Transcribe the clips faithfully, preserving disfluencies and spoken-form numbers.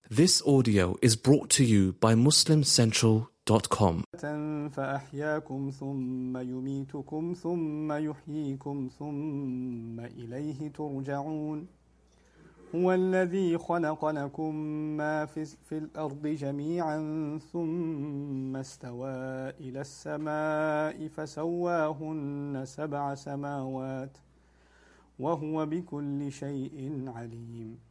This audio is brought to you by Muslim Central dot com. فأحياكم ثم يميتكم ثم يحييكم ثم إليه ترجعون هو الذي خلق لكم ما في, في الأرض جميعا ثم استوى إلى السماء فسواهن سبع سماوات وهو بكل شيء عليم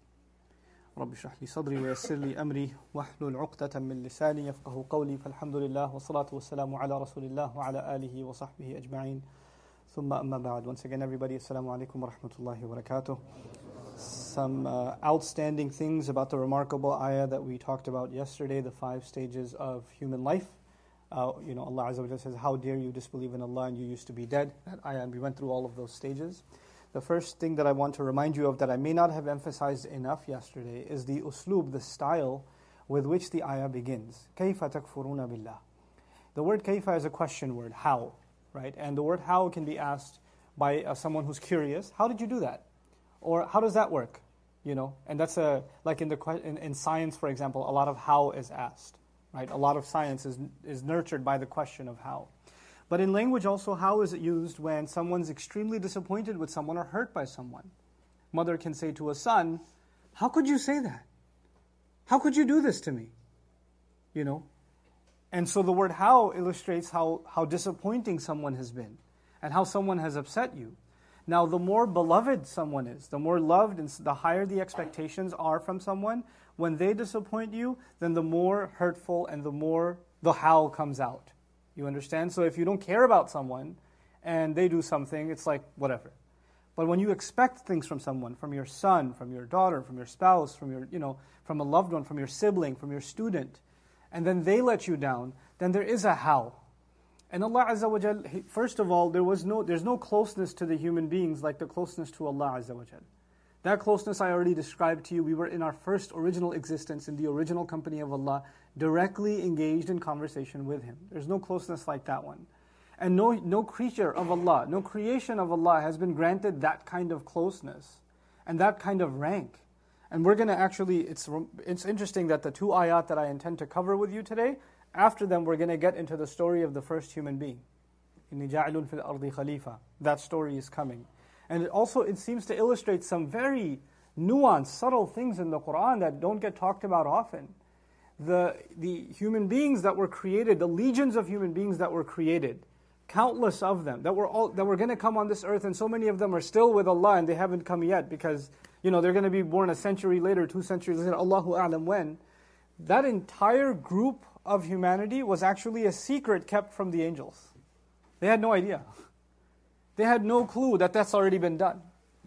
رب اشرح لي صدري ويسر لي أمري واحلل عقدة من لساني يفقه قولي فالحمد لله والصلاة والسلام على رسول الله وعلى آله وصحبه أجمعين ثم أما بعد. Once again everybody, assalamu alaikum wa rahmatullahi wa barakatuh. Some uh, outstanding things about the remarkable ayah that we talked about yesterday, the five stages of human life. Uh, you know, Allah Azza wa Jalla says, how dare you disbelieve in Allah and you used to be dead. That ayah, and we went through all of those stages. The first thing that I want to remind you of that I may not have emphasized enough yesterday is the uslub, the style with which the ayah begins. كَيْفَ تَكْفُرُونَ بِاللَّهِ. The word kayfa is a question word, how, right? And the word how can be asked by uh, someone who's curious. How did you do that? Or how does that work? You know, and that's a like in the in, in science, for example, a lot of how is asked, right? A lot of science is is nurtured by the question of how. But in language also, how is it used when someone's extremely disappointed with someone or hurt by someone? Mother can say to a son, how could you say that? How could you do this to me? You know? And so the word how illustrates how, how disappointing someone has been and how someone has upset you. Now, the more beloved someone is, the more loved and the higher the expectations are from someone, when they disappoint you, then the more hurtful and the more the how comes out. You understand? So if you don't care about someone and they do something, it's like whatever. But when you expect things from someone, from your son, from your daughter, from your spouse, from your, you know, from a loved one, from your sibling, from your student, and then they let you down, then there is a how. And Allah Azza wa Jal, first of all, there was no, there's no closeness to the human beings like the closeness to Allah Azza wa Jal. That closeness I already described to you. We were in our first original existence, in the original company of Allah, directly engaged in conversation with Him. There's no closeness like that one. And no, no creature of Allah, no creation of Allah has been granted that kind of closeness and that kind of rank. And we're going to actually, it's, it's interesting that the two ayat that I intend to cover with you today, after them we're going to get into the story of the first human being. إِنِّي جَاعِلٌ فِي الْأَرْضِ خَلِيفَةً. That story is coming. And it also, it seems to illustrate some very nuanced, subtle things in the Qur'an that don't get talked about often. The, the human beings that were created, the legions of human beings that were created, countless of them, that were all that were going to come on this earth, and so many of them are still with Allah and they haven't come yet because, you know, they're going to be born a century later, two centuries later, Allahu A'lam when. That entire group of humanity was actually a secret kept from the angels. They had no idea. They had no clue that that's already been done.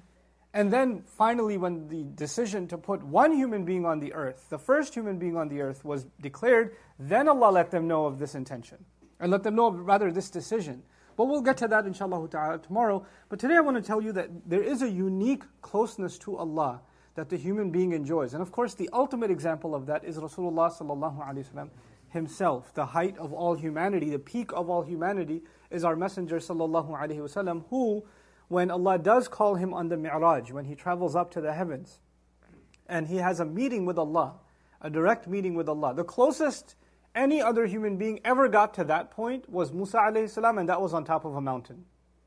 And then finally when the decision to put one human being on the earth, the first human being on the earth was declared, then Allah let them know of this intention. And let them know of rather this decision. But we'll get to that inshallah ta'ala tomorrow. But today I want to tell you that there is a unique closeness to Allah that the human being enjoys. And of course the ultimate example of that is Rasulullah sallallahu alaihi wasallam himself. The height of all humanity, the peak of all humanity is our Messenger sallallahu alaihi wasallam, who, when Allah does call him on the Mi'raj, when he travels up to the heavens, and he has a meeting with Allah, a direct meeting with Allah. The closest any other human being ever got to that point was Musa alayhi salam, and that was on top of a mountain.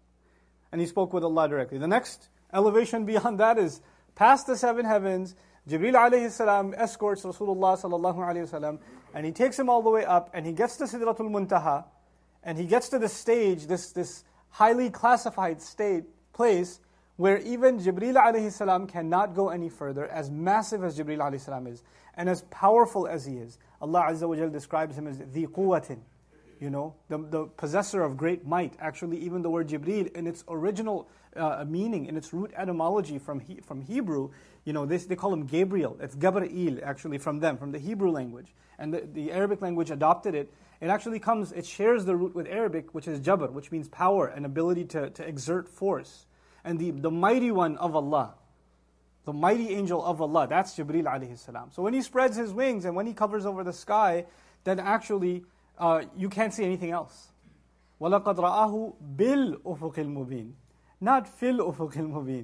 And he spoke with Allah directly. The next elevation beyond that is past the seven heavens. Jibreel alayhi salam escorts Rasulullah sallallahu alayhi wasallam, and he takes him all the way up, and he gets to Sidratul Muntaha, and he gets to the stage, this, this highly classified state, place, where even Jibreel alayhi salam cannot go any further, as massive as Jibreel alayhi salam is, and as powerful as he is. Allah Azza wa Jal describes him as ذِي قُوَّةٍ, you know, the, the possessor of great might. Actually, even the word Jibreel, in its original uh, meaning, in its root etymology from he, from Hebrew, you know, they, they call him Gabriel. It's Gabriel, actually, from them, from the Hebrew language. And the, the Arabic language adopted it. It actually comes, it shares the root with Arabic, which is Jabr, which means power and ability to, to exert force. And the, the mighty one of Allah, the mighty angel of Allah, that's Jibreel alayhi salam. So when he spreads his wings and when he covers over the sky, then actually uh, you can't see anything else. وَلَقَدْ رَآهُ بِالْأُفُقِ الْمُبِينِ. Not fil ufuqil mubin.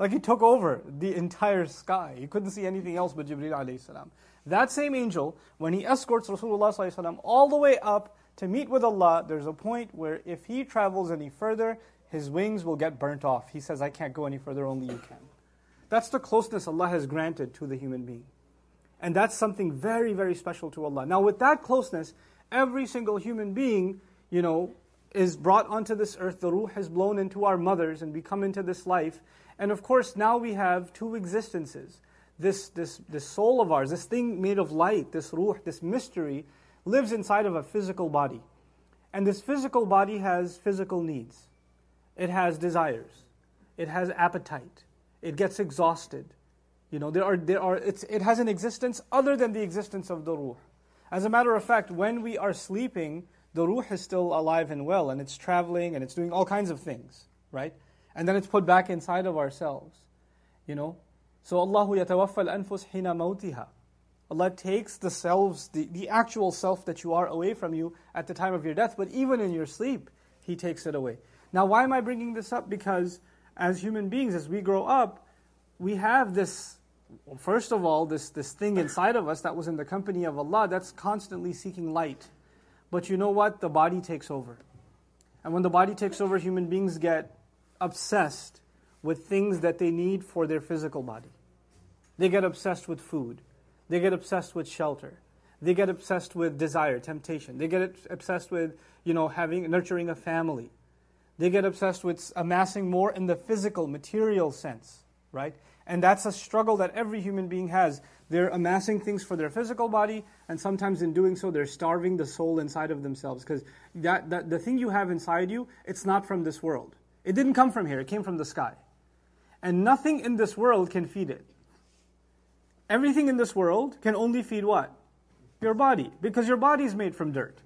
Like he took over the entire sky. You couldn't see anything else but Jibreel alayhi salam. That same angel, when he escorts Rasulullah sallallahu alaihi wasallam all the way up to meet with Allah, there's a point where if he travels any further, his wings will get burnt off. He says, I can't go any further, only you can. That's the closeness Allah has granted to the human being. And that's something very, very special to Allah. Now with that closeness, every single human being, you know, is brought onto this earth. The ruh is blown into our mothers and we come into this life. And of course, now we have two existences. This, this, this soul of ours, this thing made of light, this ruh, this mystery, lives inside of a physical body. And this physical body has physical needs. It has desires. It has appetite. It gets exhausted. You know, there are, there are, it's, it has an existence other than the existence of the ruh. As a matter of fact, when we are sleeping, the ruh is still alive and well, and it's traveling, and it's doing all kinds of things, right? And then it's put back inside of ourselves, you know? So, Allahu yatawaffa al-anfus hina mawtiha. Allah takes the selves, the, the actual self that you are away from you at the time of your death, but even in your sleep, He takes it away. Now, why am I bringing this up? Because as human beings, as we grow up, we have this, first of all, this, this thing inside of us that was in the company of Allah that's constantly seeking light. But you know what? The body takes over. And when the body takes over, human beings get obsessed with things that they need for their physical body. They get obsessed with food. They get obsessed with shelter. They get obsessed with desire, temptation. They get obsessed with, you know, having, nurturing a family. They get obsessed with amassing more in the physical, material sense, right? And that's a struggle that every human being has. They're amassing things for their physical body, and sometimes in doing so, they're starving the soul inside of themselves. Because that, that the thing you have inside you, it's not from this world. It didn't come from here, it came from the sky. And nothing in this world can feed it. Everything in this world can only feed what? Your body. Because your body is made from dirt.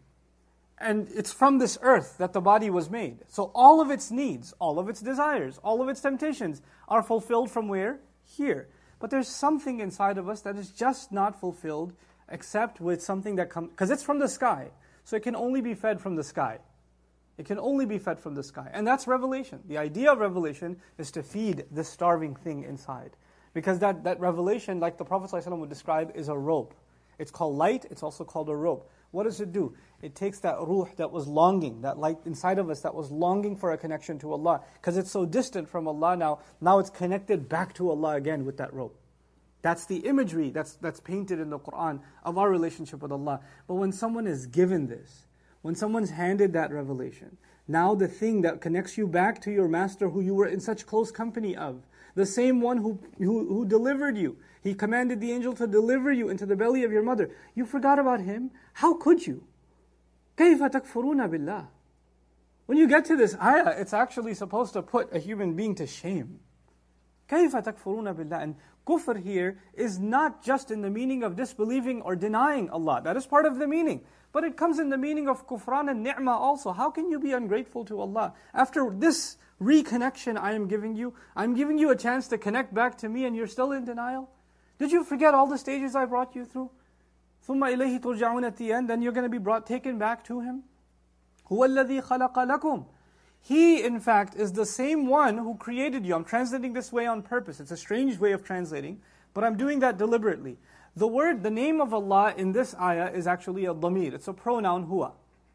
And it's from this earth that the body was made. So all of its needs, all of its desires, all of its temptations are fulfilled from where? Here. But there's something inside of us that is just not fulfilled except with something that comes, because it's from the sky. So it can only be fed from the sky. It can only be fed from the sky. And that's revelation. The idea of revelation is to feed this starving thing inside. Because that, that revelation, like the Prophet ﷺ would describe, is a rope. It's called light, it's also called a rope. What does it do? It takes that ruh that was longing, that light inside of us that was longing for a connection to Allah. Because it's so distant from Allah now, now it's connected back to Allah again with that rope. That's the imagery that's, that's painted in the Qur'an of our relationship with Allah. But when someone is given this, when someone's handed that revelation, now the thing that connects you back to your master who you were in such close company of, the same one who, who, who delivered you, He commanded the angel to deliver you into the belly of your mother. You forgot about Him? How could you? كَيْفَ تَكْفُرُونَ بِاللَّهِ. When you get to this ayah, it's actually supposed to put a human being to shame. كَيْفَ تَكْفُرُونَ بِاللَّهِ. And kufr here is not just in the meaning of disbelieving or denying Allah. That is part of the meaning. But it comes in the meaning of kufran and ni'mah also. How can you be ungrateful to Allah? After this reconnection I am giving you, I'm giving you a chance to connect back to me and you're still in denial? Did you forget all the stages I brought you through? ثُمَّ إِلَيْهِ تُرْجَعُونَ at the end, then you're going to be brought, taken back to Him. هُوَ الَّذِي خَلَقَ لَكُمْ. He, in fact, is the same one who created you. I'm translating this way on purpose. It's a strange way of translating, but I'm doing that deliberately. The word, the name of Allah in this ayah is actually a dhamir. It's a pronoun, huwa.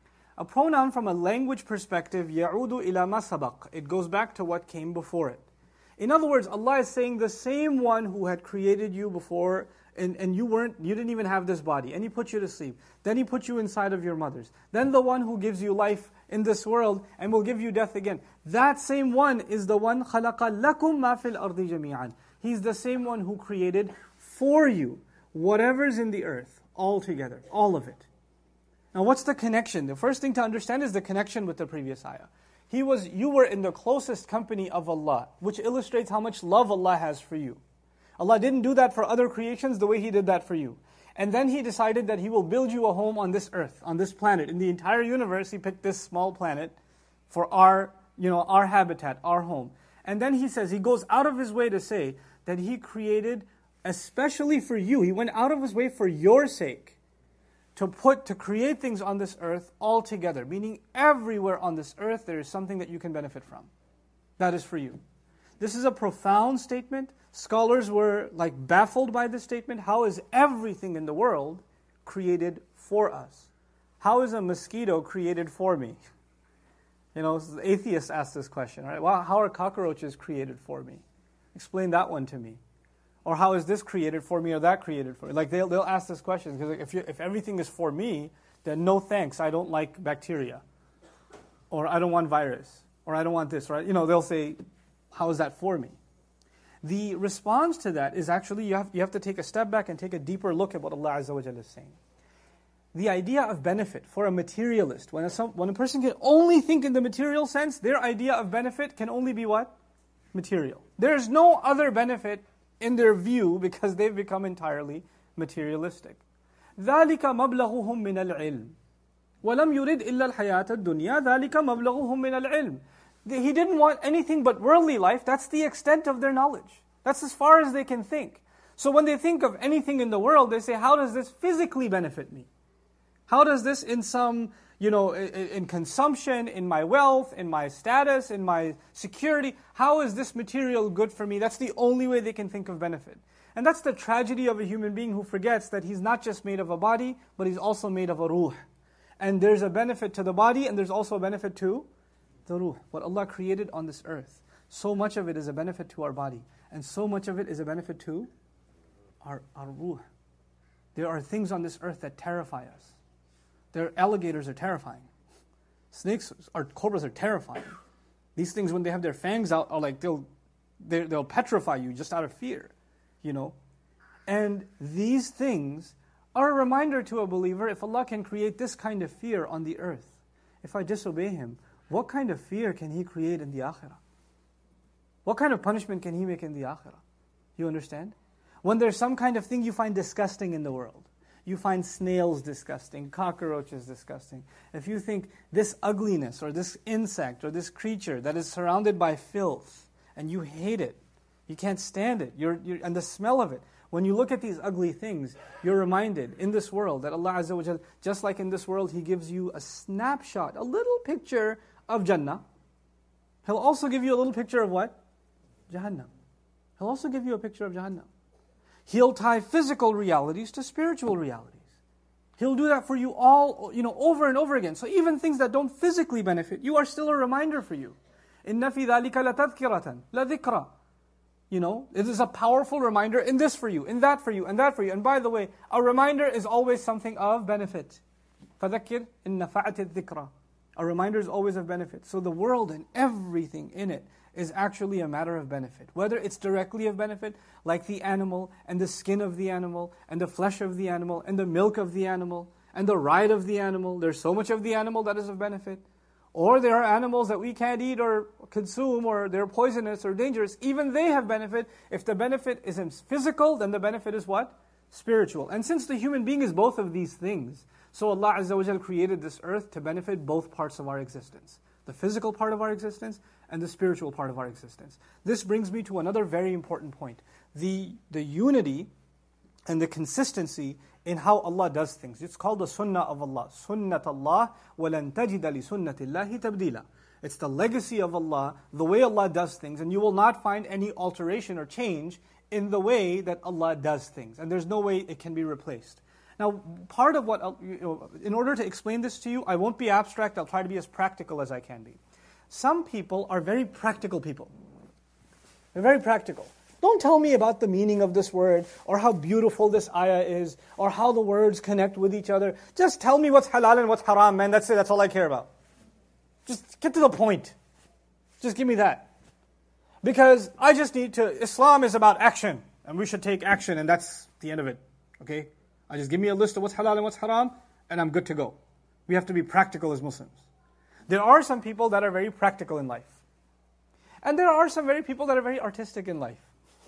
A pronoun from a language perspective, يَعُودُ إِلَى مَا سَبَقَ. It goes back to what came before it. In other words, Allah is saying the same one who had created you before, and, and you weren't, you didn't even have this body, and He put you to sleep. Then He put you inside of your mothers. Then the one who gives you life in this world and will give you death again. That same one is the one خَلَقَ لَكُمْ مَا فِي الْأَرْضِ جَمِيعًا. He's the same one who created for you whatever's in the earth, all together, all of it. Now what's the connection? The first thing to understand is the connection with the previous ayah. He was, you were in the closest company of Allah, which illustrates how much love Allah has for you. Allah didn't do that for other creations the way He did that for you. And then He decided that He will build you a home on this earth, on this planet. In the entire universe, He picked this small planet for our, you know, our habitat, our home. And then He says, He goes out of His way to say that He created especially for you. He went out of His way for your sake to put, to create things on this earth all together. Meaning everywhere on this earth there is something that you can benefit from. That is for you. This is a profound statement. Scholars were like baffled by this statement. How is everything in the world created for us? How is a mosquito created for me? You know, atheists ask this question, right? Well, how are cockroaches created for me? Explain that one to me. Or how is this created for me or that created for me? Like they'll, they'll ask this question because if, you, if everything is for me, then no thanks, I don't like bacteria. Or I don't want virus. Or I don't want this, right? You know, they'll say, how is that for me? The response to that is actually you have, you have to take a step back and take a deeper look at what Allah Azza wa Jalla is saying. The idea of benefit for a materialist, when a, when a person can only think in the material sense, their idea of benefit can only be what? Material. There's no other benefit in their view because they've become entirely materialistic. ذَلِكَ مَبْلَغُهُم مِّنَ الْعِلْمِ وَلَمْ يُرِدْ إِلَّا الْحَيَاةَ الدُّنْيَا ذَلِكَ مَبْلَغُهُم مِّنَ الْعِلْمِ. He didn't want anything but worldly life. That's the extent of their knowledge. That's as far as they can think. So when they think of anything in the world, they say, how does this physically benefit me? How does this in some, you know, in consumption, in my wealth, in my status, in my security, how is this material good for me? That's the only way they can think of benefit. And that's the tragedy of a human being who forgets that he's not just made of a body, but he's also made of a ruh. And there's a benefit to the body, and there's also a benefit to the ruh. What Allah created on this earth, so much of it is a benefit to our body, and so much of it is a benefit to our, our ruh. There are things on this earth that terrify us. Their alligators are terrifying. Snakes or cobras are terrifying. These things, when they have their fangs out, are like they'll they'll petrify you just out of fear, you know. And these things are a reminder to a believer: if Allah can create this kind of fear on the earth, if I disobey Him, what kind of fear can He create in the akhirah? What kind of punishment can He make in the akhirah? You understand? When there's some kind of thing you find disgusting in the world, you find snails disgusting, cockroaches disgusting. If you think this ugliness or this insect or this creature that is surrounded by filth and you hate it, you can't stand it, you're, you're, and the smell of it, when you look at these ugly things, you're reminded in this world that Allah Azza wa Jalla, just like in this world, He gives you a snapshot, a little picture of Jannah. He'll also give you a little picture of what? Jahannam. He'll also give you a picture of Jahannam. He'll tie physical realities to spiritual realities. He'll do that for you all, you know, over and over again. So even things that don't physically benefit you are still a reminder for you. إِنَّ فِي ذَلِكَ لَتَذْكِرَةً لَذِكْرَةً. You know, it is a powerful reminder in this for you, in that for you, and that for you. And by the way, a reminder is always something of benefit. فَذَكِّرْ إِنَّ نَفَعَتِ الذِّكْرَةِ. A reminder is always of benefit. So the world and everything in it is actually a matter of benefit. Whether it's directly of benefit, like the animal, and the skin of the animal, and the flesh of the animal, and the milk of the animal, and the ride of the animal. There's so much of the animal that is of benefit. Or there are animals that we can't eat or consume, or they're poisonous or dangerous. Even they have benefit. If the benefit isn't physical, then the benefit is what? Spiritual. And since the human being is both of these things, so Allah Azza wa Jalla created this earth to benefit both parts of our existence. The physical part of our existence and the spiritual part of our existence. This brings me to another very important point. The, the unity and the consistency in how Allah does things. It's called the sunnah of Allah. Sunnat Allah وَلَن تَجِدَ لِسُنَّةِ اللَّهِ تَبْدِيلًا. It's the legacy of Allah, the way Allah does things, and you will not find any alteration or change in the way that Allah does things. And there's no way it can be replaced. Now, part of what, you know, in order to explain this to you, I won't be abstract, I'll try to be as practical as I can be. Some people are very practical people. They're very practical. Don't tell me about the meaning of this word, or how beautiful this ayah is, or how the words connect with each other. Just tell me what's halal and what's haram, man. That's it, that's all I care about. Just get to the point. Just give me that. Because I just need to, Islam is about action, and we should take action, and that's the end of it. Okay? I just give me a list of what's halal and what's haram, and I'm good to go. We have to be practical as Muslims. There are some people that are very practical in life. And there are some very people that are very artistic in life.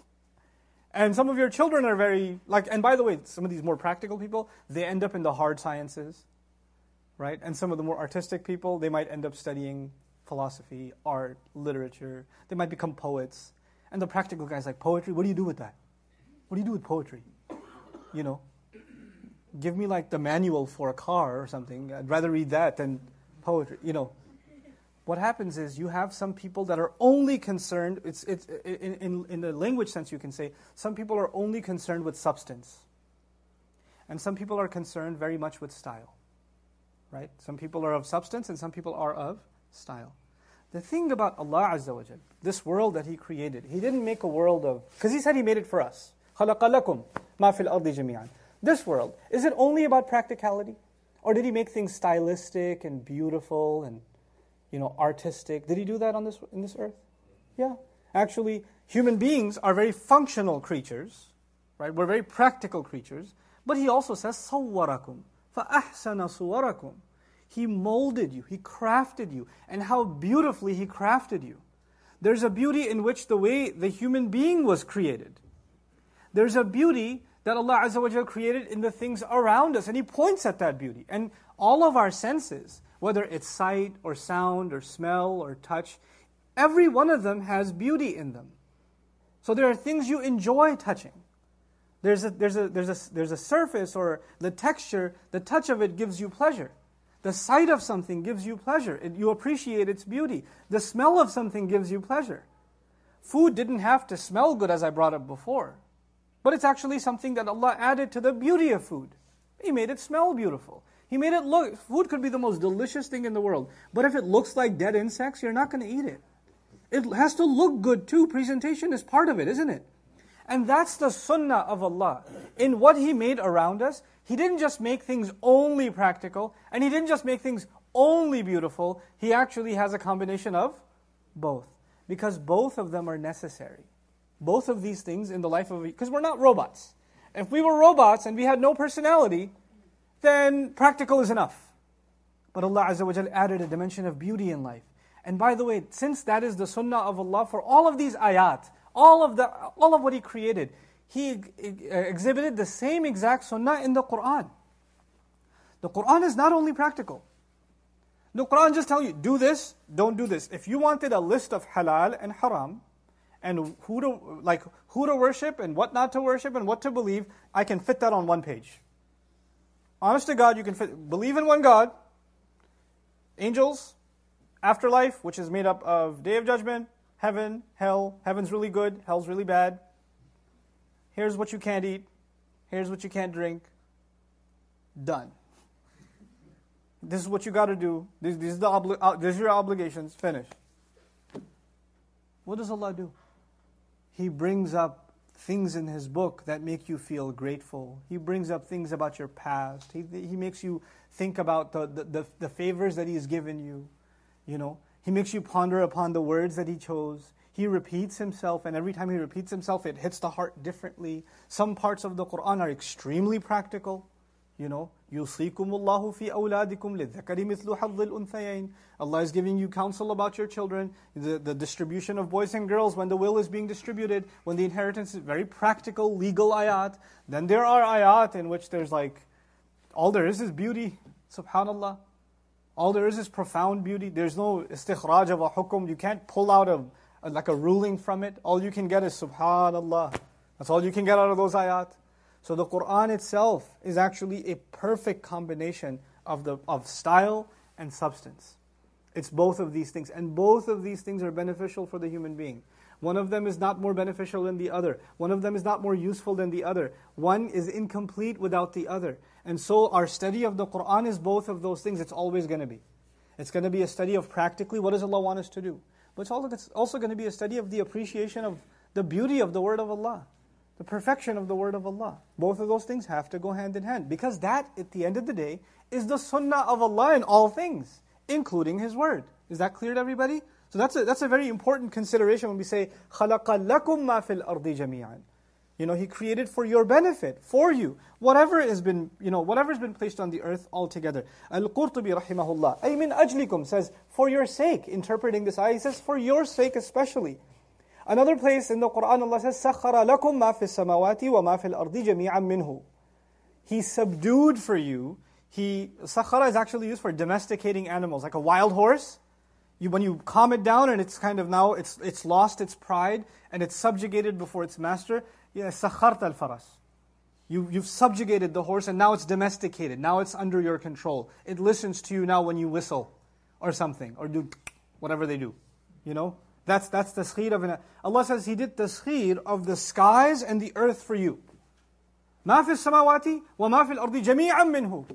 And some of your children are very, like, and by the way, some of these more practical people, they end up in the hard sciences, right? And some of the more artistic people, they might end up studying philosophy, art, literature. They might become poets. And the practical guys like, poetry, what do you do with that? What do you do with poetry? You know, give me like the manual for a car or something. I'd rather read that than poetry, you know. what happens is you have some people that are only concerned, it's, it's, in, in, in the language sense you can say, some people are only concerned with substance. And some people are concerned very much with style. Right? Some people are of substance and some people are of style. The thing about Allah Azza wa Jal, this world that He created, He didn't make a world of, because He said He made it for us. خَلَقَ لَكُمْ مَا فِي الْأَرْضِ جَمِيعًا. This world, is it only about practicality? Or did He make things stylistic and beautiful and, you know, artistic? Did He do that on this in this earth? Yeah. Actually, human beings are very functional creatures, right? We're very practical creatures. But He also says, صَوَّرَكُمْ فَأَحْسَنَ صُوَرَكُمْ. He molded you, He crafted you, and how beautifully He crafted you. There's a beauty in which the way the human being was created. There's a beauty that Allah Azza wa Jalla created in the things around us, and He points at that beauty. And all of our senses, whether it's sight or sound or smell or touch, every one of them has beauty in them. So there are things you enjoy touching. There's a, there's a, there's a, there's a surface or the texture, the touch of it gives you pleasure. The sight of something gives you pleasure. It, you appreciate its beauty. The smell of something gives you pleasure. Food didn't have to smell good, as I brought up before. But it's actually something that Allah added to the beauty of food. He made it smell beautiful. He made it look, food could be the most delicious thing in the world. But if it looks like dead insects, you're not going to eat it. It has to look good too. Presentation is part of it, isn't it? And that's the sunnah of Allah. In what He made around us, He didn't just make things only practical, and He didn't just make things only beautiful. He actually has a combination of both. Because both of them are necessary. Both of these things in the life of... Because we're not robots. If we were robots and we had no personality, then practical is enough. But Allah Azza wa Jalla added a dimension of beauty in life. And by the way, since that is the sunnah of Allah for all of these ayat, all of the all of what He created, He exhibited the same exact sunnah in the Qur'an. The Qur'an is not only practical. The Qur'an just tells you, do this, don't do this. If you wanted a list of halal and haram, and who to like who to worship and what not to worship and what to believe, I can fit that on one page. Honest to God, you can fit, believe in one God, angels, afterlife, which is made up of Day of Judgment, heaven, hell. Heaven's really good, hell's really bad. Here's what you can't eat. Here's what you can't drink. Done. This is what you got to do. These, these, are the obli- uh, these are your obligations. Finish. What does Allah do? He brings up things in His book that make you feel grateful. He brings up things about your past. He, he makes you think about the, the, the, the favors that He has given you. You know, He makes you ponder upon the words that He chose. He repeats Himself, and every time He repeats Himself, it hits the heart differently. Some parts of the Qur'an are extremely practical. You know, يُوصِيكُمُ اللَّهُ فِي أَوْلَادِكُمْ لِلذَّكَرِ مِثْلُ حَظِّ الْأُنْثَيَيْنِ. Allah is giving you counsel about your children, the, the distribution of boys and girls when the will is being distributed, when the inheritance is very practical, legal ayat. Then there are ayat in which there's like, all there is is beauty, subhanallah. All there is is profound beauty. There's no istikhraj of a hukum. You can't pull out a, a like a ruling from it. All you can get is subhanallah. That's all you can get out of those ayat. So the Qur'an itself is actually a perfect combination of the of style and substance. It's both of these things. And both of these things are beneficial for the human being. One of them is not more beneficial than the other. One of them is not more useful than the other. One is incomplete without the other. And so our study of the Qur'an is both of those things. It's always going to be. It's going to be a study of practically what does Allah want us to do. But it's also going to be a study of the appreciation of the beauty of the word of Allah. The perfection of the word of Allah. Both of those things have to go hand in hand. Because that, at the end of the day, is the sunnah of Allah in all things, including His word. Is that clear to everybody? So that's a, that's a very important consideration when we say, خَلَقَ لَكُمْ مَا فِي الْأَرْضِ جَمِيعًا. You know, He created for your benefit, for you, whatever has been, you know, whatever's been placed on the earth altogether. Al-Qurtubi rahimahullah, أي مِنْ أَجْلِكُمْ says, for your sake, interpreting this ayah, He says, for your sake especially. Another place in the Qur'an, Allah says, سَخَّرَ لَكُمْ مَا فِي السَّمَوَاتِ وَمَا فِي الْأَرْضِ جَمِيعًا مِنْهُ. He subdued for you, He, sakhara is actually used for domesticating animals, like a wild horse. You, when you calm it down and it's kind of now, it's it's lost its pride and it's subjugated before its master, yeah, sakharta al-faras. You, you've subjugated the horse and now it's domesticated, now it's under your control. It listens to you now when you whistle or something, or do whatever they do. You know, that's that's taskhir of an. Allah says He did taskhir of the skies and the earth for you. ما في السماوات وما في الأرض جميعا منه.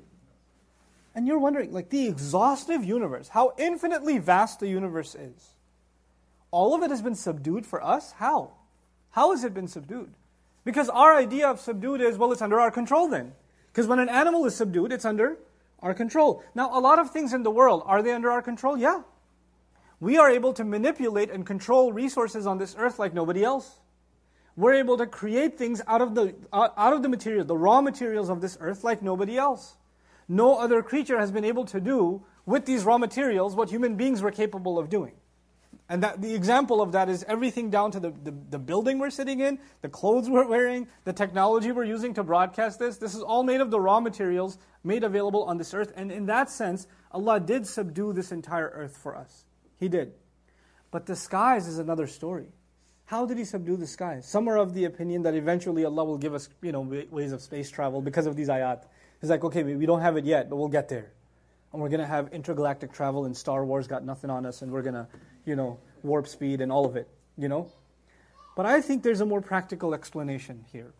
And you're wondering, like the exhaustive universe, how infinitely vast the universe is. All of it has been subdued for us? How? How has it been subdued? Because our idea of subdued is, well, it's under our control then. Because when an animal is subdued, it's under our control. Now, a lot of things in the world, are they under our control? Yeah. We are able to manipulate and control resources on this earth like nobody else. We're able to create things out of the uh, out of the material, the raw materials of this earth like nobody else. No other creature has been able to do with these raw materials what human beings were capable of doing. And that the example of that is everything down to the, the, the building we're sitting in, the clothes we're wearing, the technology we're using to broadcast this. This is all made of the raw materials made available on this earth. And in that sense, Allah did subdue this entire earth for us. He did. But the skies is another story. How did He subdue the skies? Some are of the opinion that eventually Allah will give us, you know, ways of space travel because of these ayat. It's like, okay, we don't have it yet, but we'll get there. And we're going to have intergalactic travel, and Star Wars got nothing on us, and we're going to, you know, warp speed and all of it, you know. But I think there's a more practical explanation here.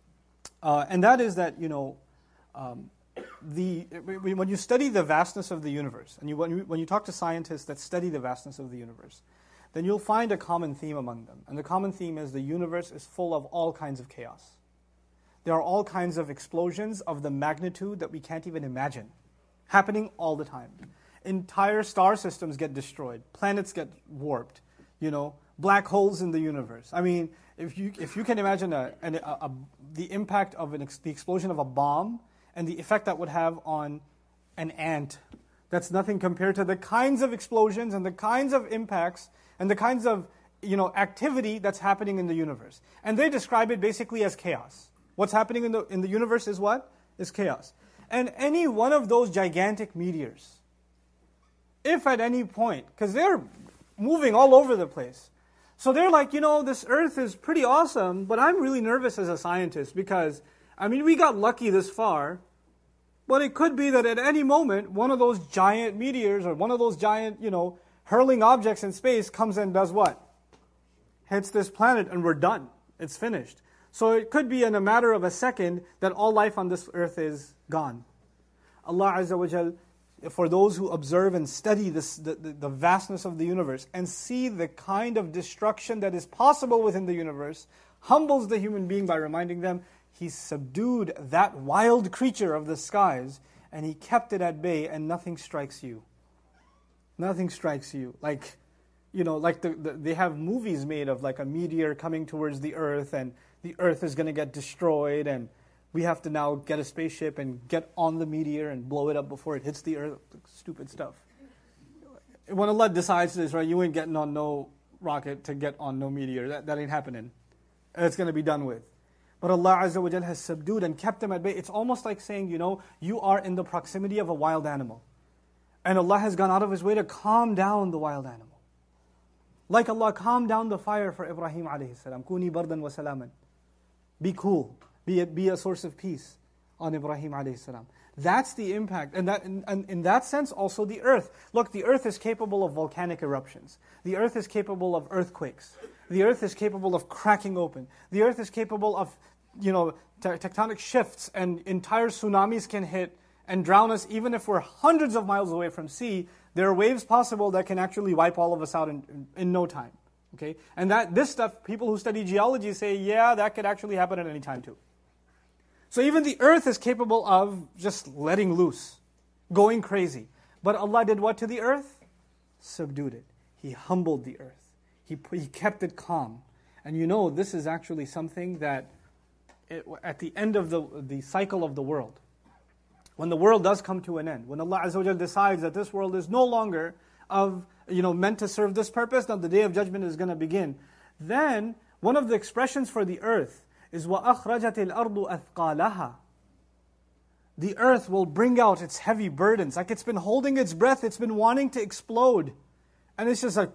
Uh, and that is that, you know, um, the when you study the vastness of the universe, and you, when, you, when you talk to scientists that study the vastness of the universe, then you'll find a common theme among them. And the common theme is the universe is full of all kinds of chaos. There are all kinds of explosions of the magnitude that we can't even imagine, happening all the time. Entire star systems get destroyed. Planets get warped. You know, black holes in the universe. I mean, if you if you can imagine a, a, a, the impact of an ex, the explosion of a bomb and the effect that would have on an ant, that's nothing compared to the kinds of explosions and the kinds of impacts and the kinds of, you know, activity that's happening in the universe. And they describe it basically as chaos. What's happening in the in the universe is what? Is chaos. And any one of those gigantic meteors, if at any point, because they're moving all over the place, so they're like, you know, this earth is pretty awesome, but I'm really nervous as a scientist because, I mean, we got lucky this far, but it could be that at any moment, one of those giant meteors or one of those giant, you know, hurling objects in space comes and does what? Hits this planet and we're done. It's finished. So it could be in a matter of a second that all life on this earth is gone. Allah Azza wa Jal, for those who observe and study this, the, the, the vastness of the universe and see the kind of destruction that is possible within the universe, humbles the human being by reminding them He subdued that wild creature of the skies and He kept it at bay and nothing strikes you. Nothing strikes you. Like, you know, like the, the, they have movies made of like a meteor coming towards the earth and the earth is going to get destroyed and we have to now get a spaceship and get on the meteor and blow it up before it hits the earth. Stupid stuff. When Allah decides this, right, you ain't getting on no rocket to get on no meteor. That, that ain't happening. It's going to be done with. But Allah Azza wa Jal has subdued and kept them at bay. It's almost like saying, you know, you are in the proximity of a wild animal. And Allah has gone out of His way to calm down the wild animal. Like Allah calmed down the fire for Ibrahim alayhi salam. Kuni bardan wa salaman. Be cool. Be a, be a source of peace on Ibrahim alayhi salam. That's the impact. And that, and, and in that sense, also the earth. Look, the earth is capable of volcanic eruptions. The earth is capable of earthquakes. The earth is capable of cracking open. The earth is capable of, you know, te- tectonic shifts, and entire tsunamis can hit and drown us even if we're hundreds of miles away from sea. There are waves possible that can actually wipe all of us out in, in, in no time. Okay? And that this stuff, people who study geology say, yeah, that could actually happen at any time too. So even the earth is capable of just letting loose, going crazy. But Allah did what to the earth? Subdued it. He humbled the earth. He, he kept it calm. And you know, this is actually something that it, at the end of the, the cycle of the world, when the world does come to an end, when Allah Azza wa Jal decides that this world is no longer of, you know, meant to serve this purpose, now the Day of Judgment is going to begin, then one of the expressions for the earth is وَأَخْرَجَتِ الْأَرْضُ أَثْقَالَهَا. The earth will bring out its heavy burdens. Like it's been holding its breath, it's been wanting to explode. And it's just like...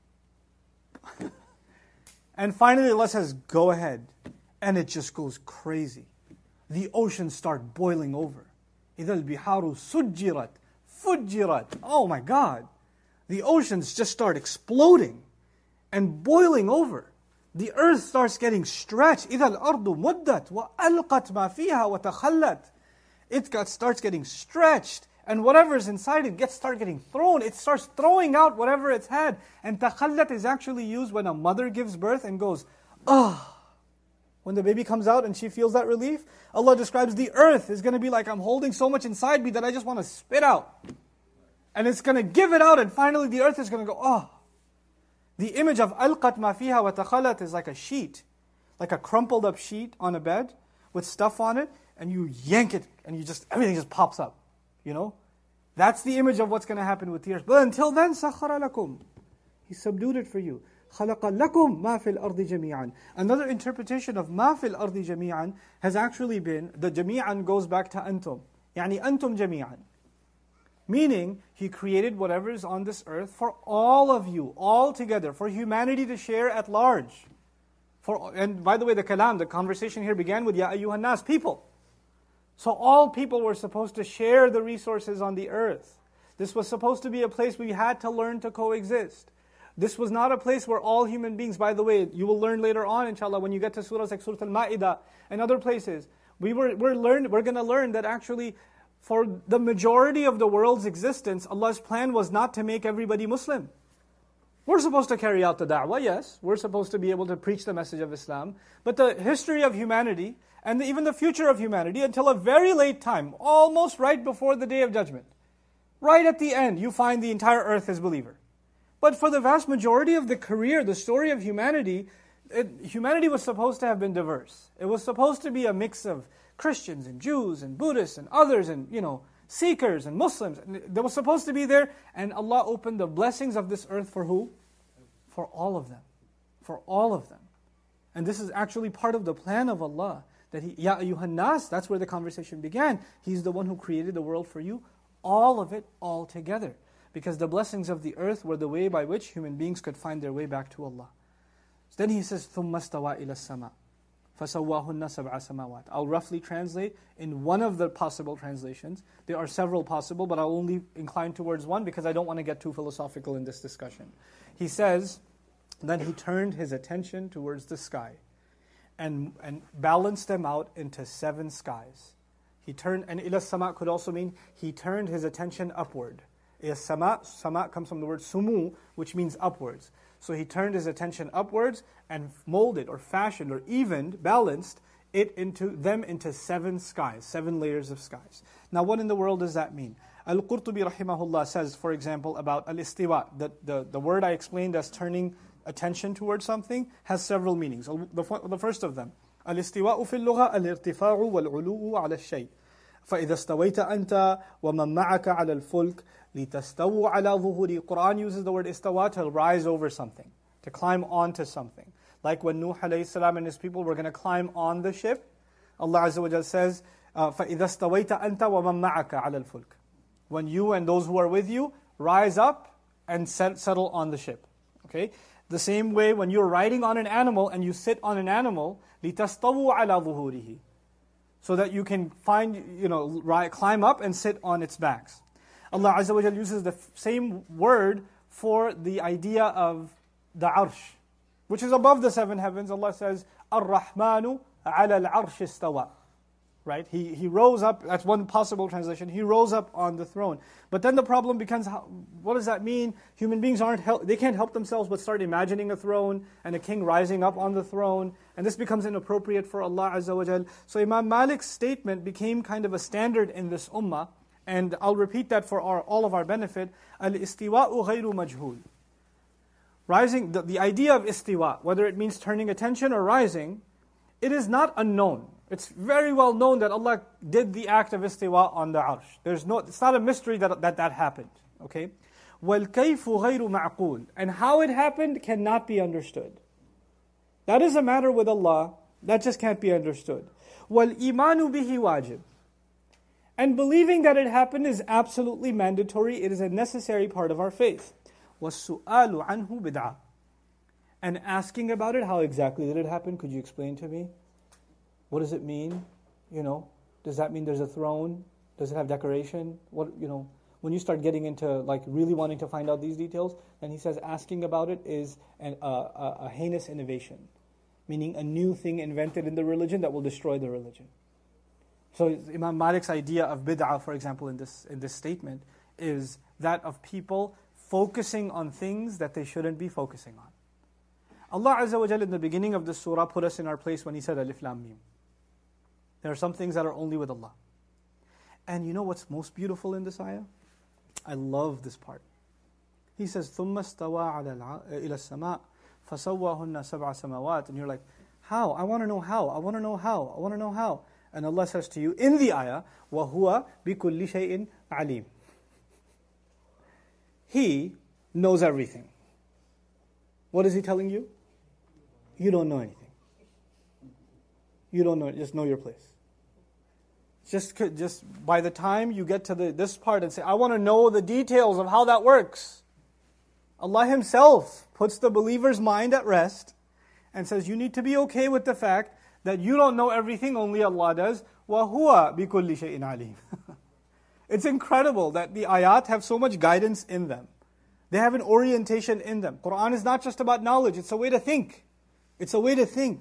and finally Allah says, go ahead. And it just goes crazy. The oceans start boiling over. إِذَا الْبِحَارُ سُجِّرَتْ فُجِّرَتْ. Oh my God. the oceans just start exploding and boiling over. The earth starts getting stretched. إِذَا الْأَرْضُ مُدَّتْ وَأَلْقَتْ مَا فِيهَا وَتَخَلَّتْ. It got, starts getting stretched, and whatever is inside it gets start getting thrown. It starts throwing out whatever it's had. And takhallat is actually used when a mother gives birth and goes, ah. When the baby comes out and she feels that relief, Allah describes the earth is going to be like, I'm holding so much inside me that I just want to spit out. And it's going to give it out, and finally the earth is going to go, oh. The image of alqat ma fiha wa takhalat is like a sheet, like a crumpled up sheet on a bed with stuff on it, and you yank it, and you just everything just pops up. You know? That's the image of what's going to happen with the earth. But until then, sakhara lakum. He subdued it for you. خَلَقَ لَكُمْ مَا فِي الْأَرْضِ جَمِيعًا. Another interpretation of مَا فِي الْأَرْضِ جَمِيعًا has actually been, the جَمِيعًا goes back to أنتم. يعني أنتم جَمِيعًا. Meaning, He created whatever is on this earth for all of you, all together, for humanity to share at large. For, and by the way, the kalam, the conversation here began with Ya ayyuhan nas, people. So all people were supposed to share the resources on the earth. This was supposed to be a place where you had to learn to coexist. This was not a place where all human beings, by the way, you will learn later on, inshallah, when you get to surahs like Surah Al-Ma'idah and other places. We were, we're, learn, we're going to learn that actually, for the majority of the world's existence, Allah's plan was not to make everybody Muslim. We're supposed to carry out the da'wah, yes. We're supposed to be able to preach the message of Islam. But the history of humanity, and even the future of humanity, until a very late time, almost right before the Day of Judgment, right at the end, you find the entire earth is believer. But for the vast majority of the career, the story of humanity, it, humanity was supposed to have been diverse. It was supposed to be a mix of Christians and Jews and Buddhists and others and, you know, Seekers and Muslims. They were supposed to be there, and Allah opened the blessings of this earth for who? For all of them. For all of them. And this is actually part of the plan of Allah. That He, Ya ayyuhan nas, that's where the conversation began. He's the one who created the world for you. All of it, all together. Because the blessings of the earth were the way by which human beings could find their way back to Allah. So then He says, ثُمَّ اسْتَوَى إِلَى السَّمَاءِ فَسَوَّاهُنَّ سَبْعَ سَمَاوَاتٍ. I'll roughly translate in one of the possible translations. There are several possible, but I'll only incline towards one because I don't want to get too philosophical in this discussion. He says, then He turned His attention towards the sky and, and balanced them out into seven skies. He turned, and ila sama could also mean He turned His attention upward. Ila sama, sama comes from the word sumu, which means upwards. So He turned His attention upwards and molded or fashioned or evened, balanced it into them into seven skies, seven layers of skies. Now what in the world does that mean? Al-Qurtubi rahimahullah says, for example, about al-istiwa, the, the, the word I explained as turning attention towards something, has several meanings. The, the first of them, al-istiwa'u fil lugha al-irtifa'u wal-'ulu'u 'ala ash-shay'. فَإِذَا اسْتَوَيْتَ أَنْتَ وَمَنْ مَعَكَ عَلَى الْفُلْكِ لِتَسْتَوُوا عَلَى ظُهُورِ. Quran uses the word istawa to rise over something, to climb onto something. Like when Nuh alayhi salam and his people were going to climb on the ship, Allah Azza wa Jal says, فَإِذَا اسْتَوَيْتَ أَنْتَ وَمَنْ مَعَكَ عَلَى الْفُلْكِ. When you and those who are with you rise up and set, settle on the ship. Okay? The same way when you're riding on an animal and you sit on an animal, لِتَسْتَوُوا عَلَى ظُهُورِهِ. So that you can find, you know, ri- climb up and sit on its backs. Allah Azza wa Jal uses the f- same word for the idea of the arsh, which is above the seven heavens. Allah says, Ar-Rahmanu ala al-arsh istawa. Right? He he rose up, that's one possible translation. He rose up on the throne. But then the problem becomes, how, what does that mean? Human beings aren't help, they can't help themselves but start imagining a throne and a king rising up on the throne. And this becomes inappropriate for Allah Azza wa Jal. So Imam Malik's statement became kind of a standard in this ummah. And I'll repeat that for our, all of our benefit. Al-istiwa'u ghayru majhul. Rising, the, the idea of istiwa, whether it means turning attention or rising, it is not unknown. It's very well known that Allah did the act of istiwa on the arsh. There's no, it's not a mystery that that, that happened. Okay? وَالْكَيْفُ غَيْرُ مَعْقُولٍ. And how it happened cannot be understood. That is a matter with Allah, that just can't be understood. وَالْإِيمَانُ بِهِ وَاجِبٌ. And believing that it happened is absolutely mandatory, it is a necessary part of our faith. وَالسُّؤَالُ عَنْهُ بِدْعَةٌ. And asking about it, how exactly did it happen? Could you explain to me? What does it mean? You know, does that mean there's a throne? Does it have decoration? What, you know, when you start getting into like really wanting to find out these details, then he says asking about it is an, uh, a, a heinous innovation, meaning a new thing invented in the religion that will destroy the religion. So Imam Malik's idea of bid'ah, for example, in this in this statement, is that of people focusing on things that they shouldn't be focusing on. Allah Azza wa Jalla in the beginning of this surah put us in our place when He said Alif Lam Mim. There are some things that are only with Allah. And you know what's most beautiful in this ayah? I love this part. He says, ثُمَّ اسْتَوَى إِلَى السَّمَاءِ فَسَوَّاهُنَّ سَبْعَ سَمَاوَاتٍ. And you're like, how? I want to know how. I want to know how. I want to know how. And Allah says to you in the ayah, وَهُوَ بِكُلِّ شَيْءٍ عَلِيمٍ. He knows everything. What is He telling you? You don't know anything. You don't know, just know your place. Just, just by the time you get to the, this part and say, I want to know the details of how that works, Allah Himself puts the believer's mind at rest and says, you need to be okay with the fact that you don't know everything, only Allah does. وَهُوَ بِكُلِّ شَيْءٍ عَلِيمٍ. It's incredible that the ayat have so much guidance in them. They have an orientation in them. Quran is not just about knowledge, it's a way to think. It's a way to think.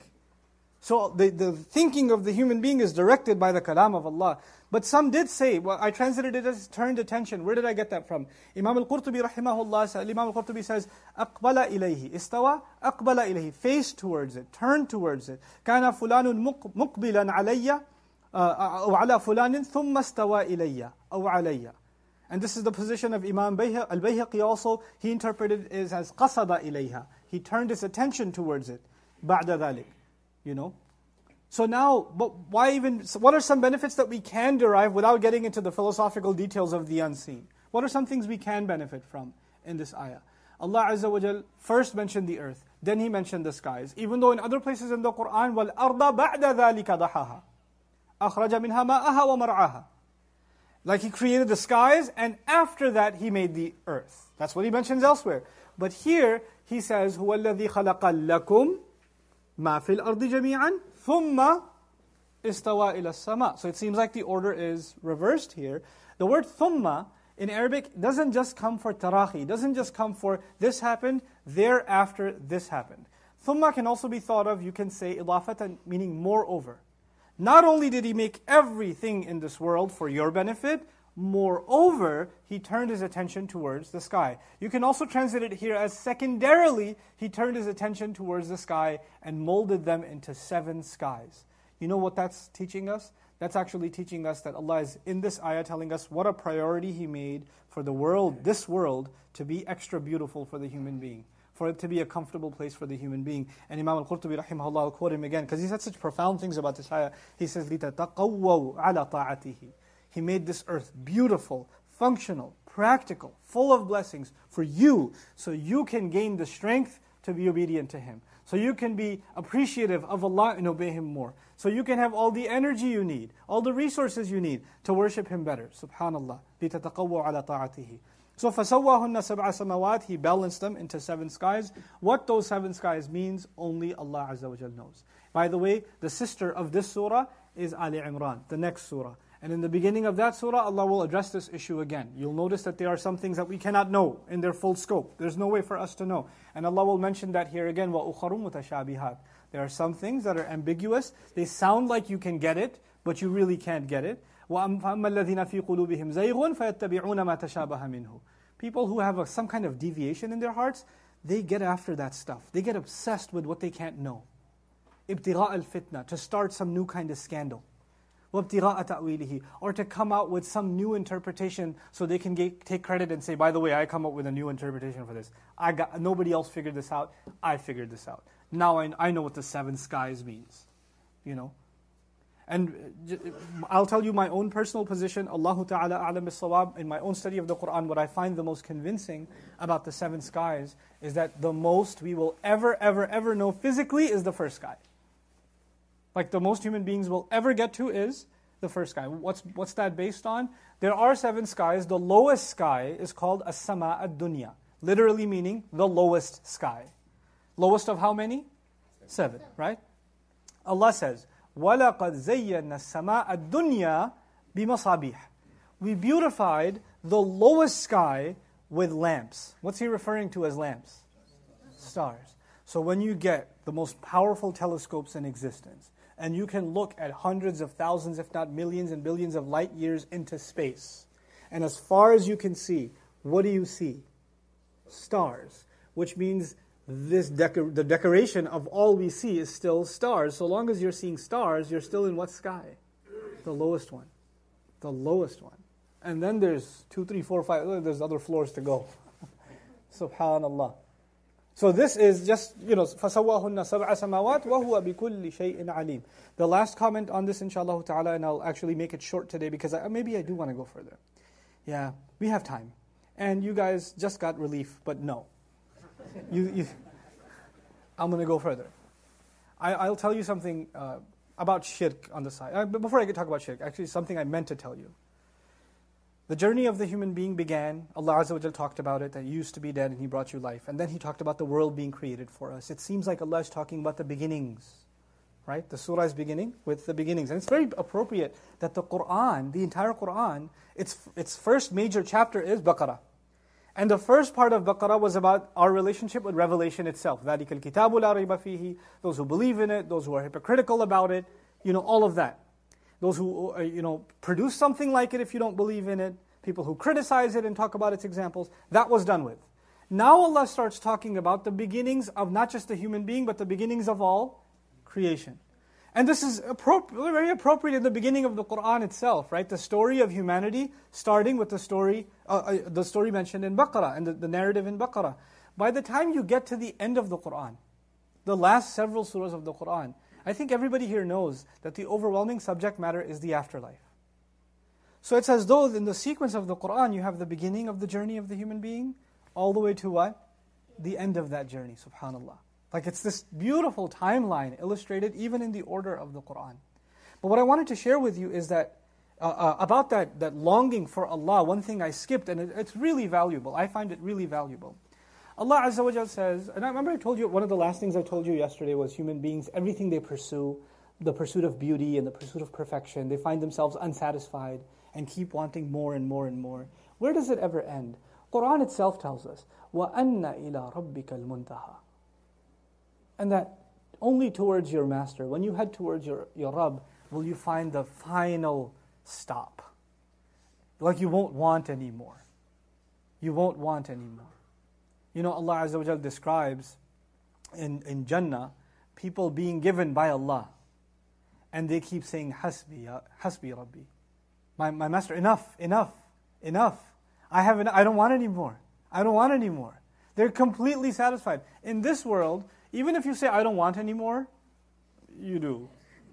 So the, the thinking of the human being is directed by the kalam of Allah. But some did say, well, I translated it as turned attention. Where did I get that from? Imam al-Qurtubi rahimahullah, Imam al-Qurtubi says, أَقْبَلَ إِلَيْهِ Istawa, أَقْبَلَ إِلَيْهِ Face towards it, turn towards it. كَانَ فُلَانٌ مُقْبِلًا عَلَيَّ أَوْ عَلَى فُلَانٍ ثُمَّ اسْتَوَى إِلَيَّ أَوْ عَلَيَّ. And this is the position of Imam al-Bayhaqi also. He interpreted it as قَصَدَ إِلَيْهَا. He turned his attention towards it. بَعْدَ ذَلِكَ. You know? So now, but why even, so what are some benefits that we can derive without getting into the philosophical details of the unseen? What are some things we can benefit from in this ayah? Allah Azza wa Jal first mentioned the earth, then He mentioned the skies. Even though in other places in the Quran, وَالْأَرْضَ بَعْدَ ذَلِكَ ضَحَاهَا أَخْرَجَ مِنْهَا مَاءَهَا وَمَرْعَاهَا. Like He created the skies, and after that He made the earth. That's what He mentions elsewhere. But here, He says, هُوَ الَّذِي خَلَقَ لَكُمْ مَا فِي الْأَرْضِ جَمِيعًا ثُمَّ إِسْتَوَى إِلَى السَّمَاءِ. So it seems like the order is reversed here. The word ثُمَّ in Arabic doesn't just come for tarahi, doesn't just come for this happened, thereafter this happened. ثُمَّ can also be thought of, you can say, idafatan, meaning moreover. Not only did He make everything in this world for your benefit, moreover, He turned His attention towards the sky. You can also translate it here as secondarily, He turned His attention towards the sky and molded them into seven skies. You know what that's teaching us? That's actually teaching us that Allah is in this ayah telling us what a priority He made for the world, this world, to be extra beautiful for the human being, for it to be a comfortable place for the human being. And Imam al-Qurtubi rahimahullah, I'll quote him again, because he said such profound things about this ayah. He says, لِتَتَقَوَّوْا عَلَى طَاعَتِهِ. He made this earth beautiful, functional, practical, full of blessings for you, so you can gain the strength to be obedient to Him. So you can be appreciative of Allah and obey Him more. So you can have all the energy you need, all the resources you need to worship Him better. Subhanallah. لِتَتَقَوَّوْا عَلَى طَاعَتِهِ. So فَسَوَّاهُنَّ سَبْعَ سَمَوَاتٍ. He balanced them into seven skies. What those seven skies means, only Allah Azza wa Jal knows. By the way, the sister of this surah is Ali Imran, the next surah. And in the beginning of that surah, Allah will address this issue again. You'll notice that there are some things that we cannot know in their full scope. There's no way for us to know. And Allah will mention that here again, وَأُخَرُ مُتَشَابِهَاتٍ. There are some things that are ambiguous. They sound like you can get it, but you really can't get it. وَأَمَّا الَّذِينَ فِي قُلُوبِهِمْ زَيْغٌ فَيَتَّبِعُونَ مَا تَشَابَهَ مِنْهُ. People who have a, some kind of deviation in their hearts, they get after that stuff. They get obsessed with what they can't know. ابتغاء الفتنة, to start some new kind of scandal. وَابْتِغَاءَ تَأْوِيلِهِ, or to come out with some new interpretation so they can get, take credit and say, by the way, I come up with a new interpretation for this. I got Nobody else figured this out. I figured this out. Now I, I know what the seven skies means. You know? And I'll tell you my own personal position, Allahu Ta'ala a'lam bis-sawab, in my own study of the Qur'an, what I find the most convincing about the seven skies is that the most we will ever, ever, ever know physically is the first sky. Like the most human beings will ever get to is the first sky. What's what's that based on? There are seven skies. The lowest sky is called as-sama ad-dunya, literally meaning the lowest sky. Lowest of how many? Seven, right? Allah says, وَلَقَدْ زَيَّنَّا السَّمَاءَ الدُّنْيَا بِمَصَابِيحِ. We beautified the lowest sky with lamps. What's he referring to as lamps? Stars. So when you get the most powerful telescopes in existence, and you can look at hundreds of thousands, if not millions and billions of light years into space, and as far as you can see, what do you see? Stars. Which means this decor- the decoration of all we see is still stars. So long as you're seeing stars, you're still in what sky? The lowest one. The lowest one. And then there's two, three, four, five, oh, there's other floors to go. Subhanallah. So this is just, you know, فَسَوَّاهُنَّ سَبْعَ سَمَاوَاتٍ وَهُوَ بِكُلِّ شَيْءٍ عَلِيمٍ. The last comment on this, inshallah ta'ala, and I'll actually make it short today because I, maybe I do want to go further. Yeah, we have time. And you guys just got relief, but no. You, you, I'm going to go further. I, I'll tell you something uh, about shirk on the side. Uh, but before I get talk about shirk, actually something I meant to tell you. The journey of the human being began, Allah Azza wa Jal talked about it, that you used to be dead and He brought you life. And then He talked about the world being created for us. It seems like Allah is talking about the beginnings, right? The surah is beginning with the beginnings. And it's very appropriate that the Qur'an, the entire Qur'an, its, its first major chapter is Baqarah. And the first part of Baqarah was about our relationship with revelation itself. ذَلِكَ الْكِتَابُ لَا رَيْبَ فِيهِ. Those who believe in it, those who are hypocritical about it, you know, all of that. Those who, uh, you know, produce something like it if you don't believe in it, people who criticize it and talk about its examples, that was done with. Now Allah starts talking about the beginnings of not just the human being, but the beginnings of all creation. And this is appro- very appropriate in the beginning of the Qur'an itself, right? The story of humanity, starting with the story, uh, uh, the story mentioned in Baqarah, and the, the narrative in Baqarah. By the time you get to the end of the Qur'an, the last several surahs of the Qur'an, I think everybody here knows that the overwhelming subject matter is the afterlife. So it's as though in the sequence of the Qur'an, you have the beginning of the journey of the human being, all the way to what? The end of that journey, subhanAllah. Like it's this beautiful timeline illustrated even in the order of the Qur'an. But what I wanted to share with you is that, uh, uh, about that, that longing for Allah, one thing I skipped, and it, it's really valuable. I find it really valuable. Allah Azza wa Jal says, and I remember I told you, one of the last things I told you yesterday was human beings, everything they pursue, the pursuit of beauty and the pursuit of perfection, they find themselves unsatisfied and keep wanting more and more and more. Where does it ever end? Qur'an itself tells us, وَأَنَّ إِلَىٰ رَبِّكَ الْمُنْتَهَى. And that only towards your master, when you head towards your, your Rabb, will you find the final stop. Like you won't want anymore. You won't want anymore. You know, Allah Azza wa Jal describes in, in Jannah, people being given by Allah. And they keep saying, Hasbi, ya, Hasbi Rabbi. My, my master, enough, enough, enough. I have en- I don't want any more. I don't want any more. They're completely satisfied. In this world, even if you say, I don't want any more, you do.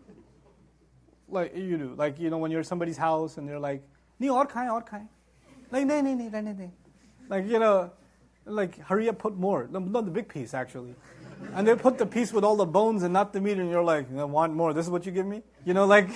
Like, you do. Like, you know, when you're at somebody's house and they're like, Nahi aur khaye, aur khaye. Like, nahi, nahi, nahi, nahi, nahi. Like, you know, like, hurry up, put more. Not the big piece, actually. And they put the piece with all the bones and not the meat, and you're like, I want more. This is what you give me? You know, like...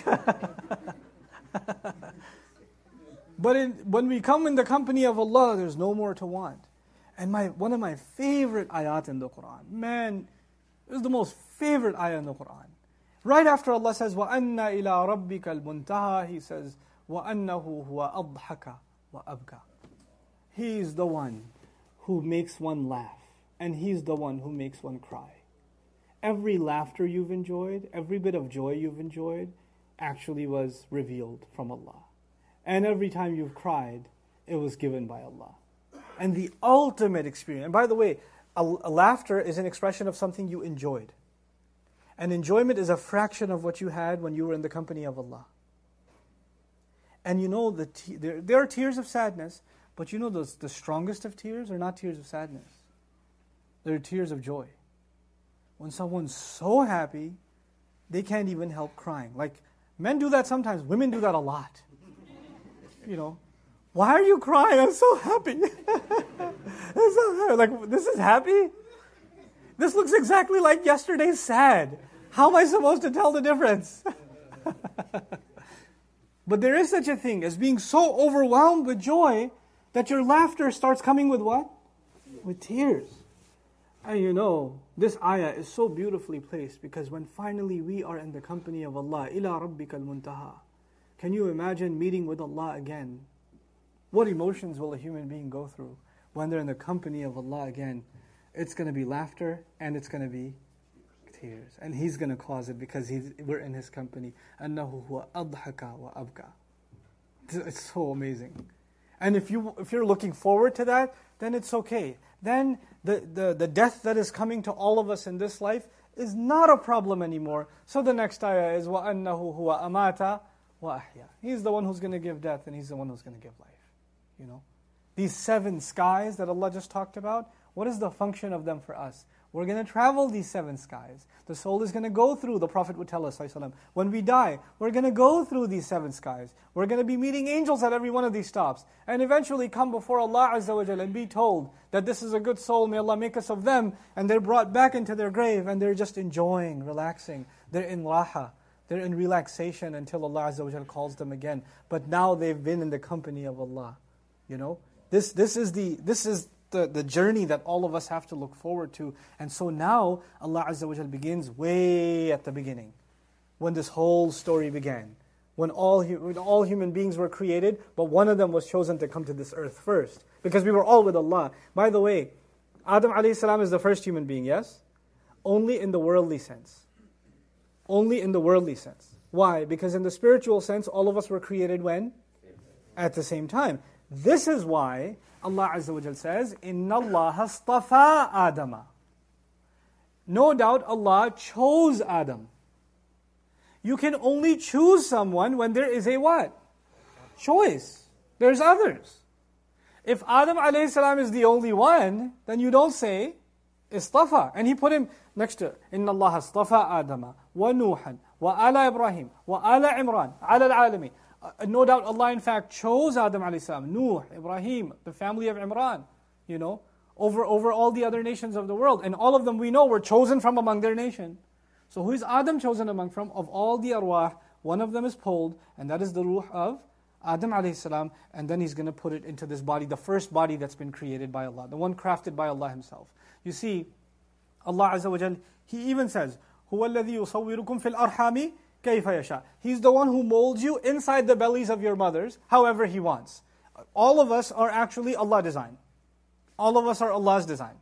But in, when we come in the company of Allah, there's no more to want. And my one of my favorite ayat in the Qur'an, man, is the most favorite ayah in the Qur'an. Right after Allah says, وَأَنَّ إِلَىٰ رَبِّكَ الْمُنْتَهَى, He says, وَأَنَّهُ هُوَ أَضْحَكَ وَأَبْكَى. He is the one who makes one laugh, and He's the one who makes one cry. Every laughter you've enjoyed, every bit of joy you've enjoyed, actually was revealed from Allah. And every time you've cried, it was given by Allah. And the ultimate experience, and by the way, a, a laughter is an expression of something you enjoyed. And enjoyment is a fraction of what you had when you were in the company of Allah. And you know, the te- there, there are tears of sadness, but you know the, the strongest of tears are not tears of sadness. They're tears of joy. When someone's so happy, they can't even help crying. Like, men do that sometimes, women do that a lot. You know, why are you crying? I'm so happy. I'm so happy. Like, this is happy? This looks exactly like yesterday's sad. How am I supposed to tell the difference? But there is such a thing as being so overwhelmed with joy that your laughter starts coming with what? With tears. And you know, this ayah is so beautifully placed because when finally we are in the company of Allah, إِلَىٰ رَبِّكَ الْمُنْتَهَى. Can you imagine meeting with Allah again? What emotions will a human being go through when they're in the company of Allah again? It's going to be laughter and it's going to be tears. And He's going to cause it because he's, we're in His company. أَنَّهُ هُوَ أَضْحَكَ وَأَبْكَى. It's so amazing. And if, you, if you're looking forward to that, then it's okay. Then the, the, the death that is coming to all of us in this life is not a problem anymore. So the next ayah is وَأَنَّهُ هُوَ أَمَاتَ وَأَحْيَا. He's the one who's going to give death and He's the one who's going to give life. You know, these seven skies that Allah just talked about, what is the function of them for us? We're going to travel these seven skies. The soul is going to go through, the Prophet would tell us, when we die, we're going to go through these seven skies. We're going to be meeting angels at every one of these stops. And eventually come before Allah Azza wa Jalla and be told that this is a good soul, may Allah make us of them. And they're brought back into their grave and they're just enjoying, relaxing. They're in raha. They're in relaxation until Allah Azza wa Jalla calls them again. But now they've been in the company of Allah. You know, this this is the this is the, the journey that all of us have to look forward to. And so now Allah Azza wa Jalla begins way at the beginning, when this whole story began, when all when all human beings were created, but one of them was chosen to come to this earth first, because we were all with Allah. By the way, Adam alayhi salam is the first human being, yes? Only in the worldly sense. Only in the worldly sense. Why? Because in the spiritual sense, all of us were created when? At the same time. This is why Allah Azza wa Jal says, إِنَّ اللَّهَ اصْطَفَى آدَمَ. No doubt Allah chose Adam. You can only choose someone when there is a what? Choice. There's others. If Adam alayhi salam is the only one, then you don't say, istafa. And He put him next to, إِنَّ اللَّهَ اصْطَفَى آدَمَ وَنُوحًا وَآلَ إِبْرَاهِيمَ وَآلَ عِمْرَانَ عَلَى الْعَالَمِينَ. Uh, no doubt Allah in fact chose Adam alayhi salam, Nuh, Ibrahim, the family of Imran, you know, over, over all the other nations of the world. And all of them we know were chosen from among their nation. So who is Adam chosen among from? Of all the arwah, one of them is pulled, and that is the ruh of Adam alayhi salam, and then He's going to put it into this body, the first body that's been created by Allah, the one crafted by Allah Himself. You see, Allah Azza wa Jal, He even says, هُوَ الَّذِي يُصَوِّرُكُمْ فِي الْأَرْحَامِ كَيْفَ يَشَاءُ. He's the one who molds you inside the bellies of your mothers, however He wants. All of us are actually Allah design. All of us are Allah's design.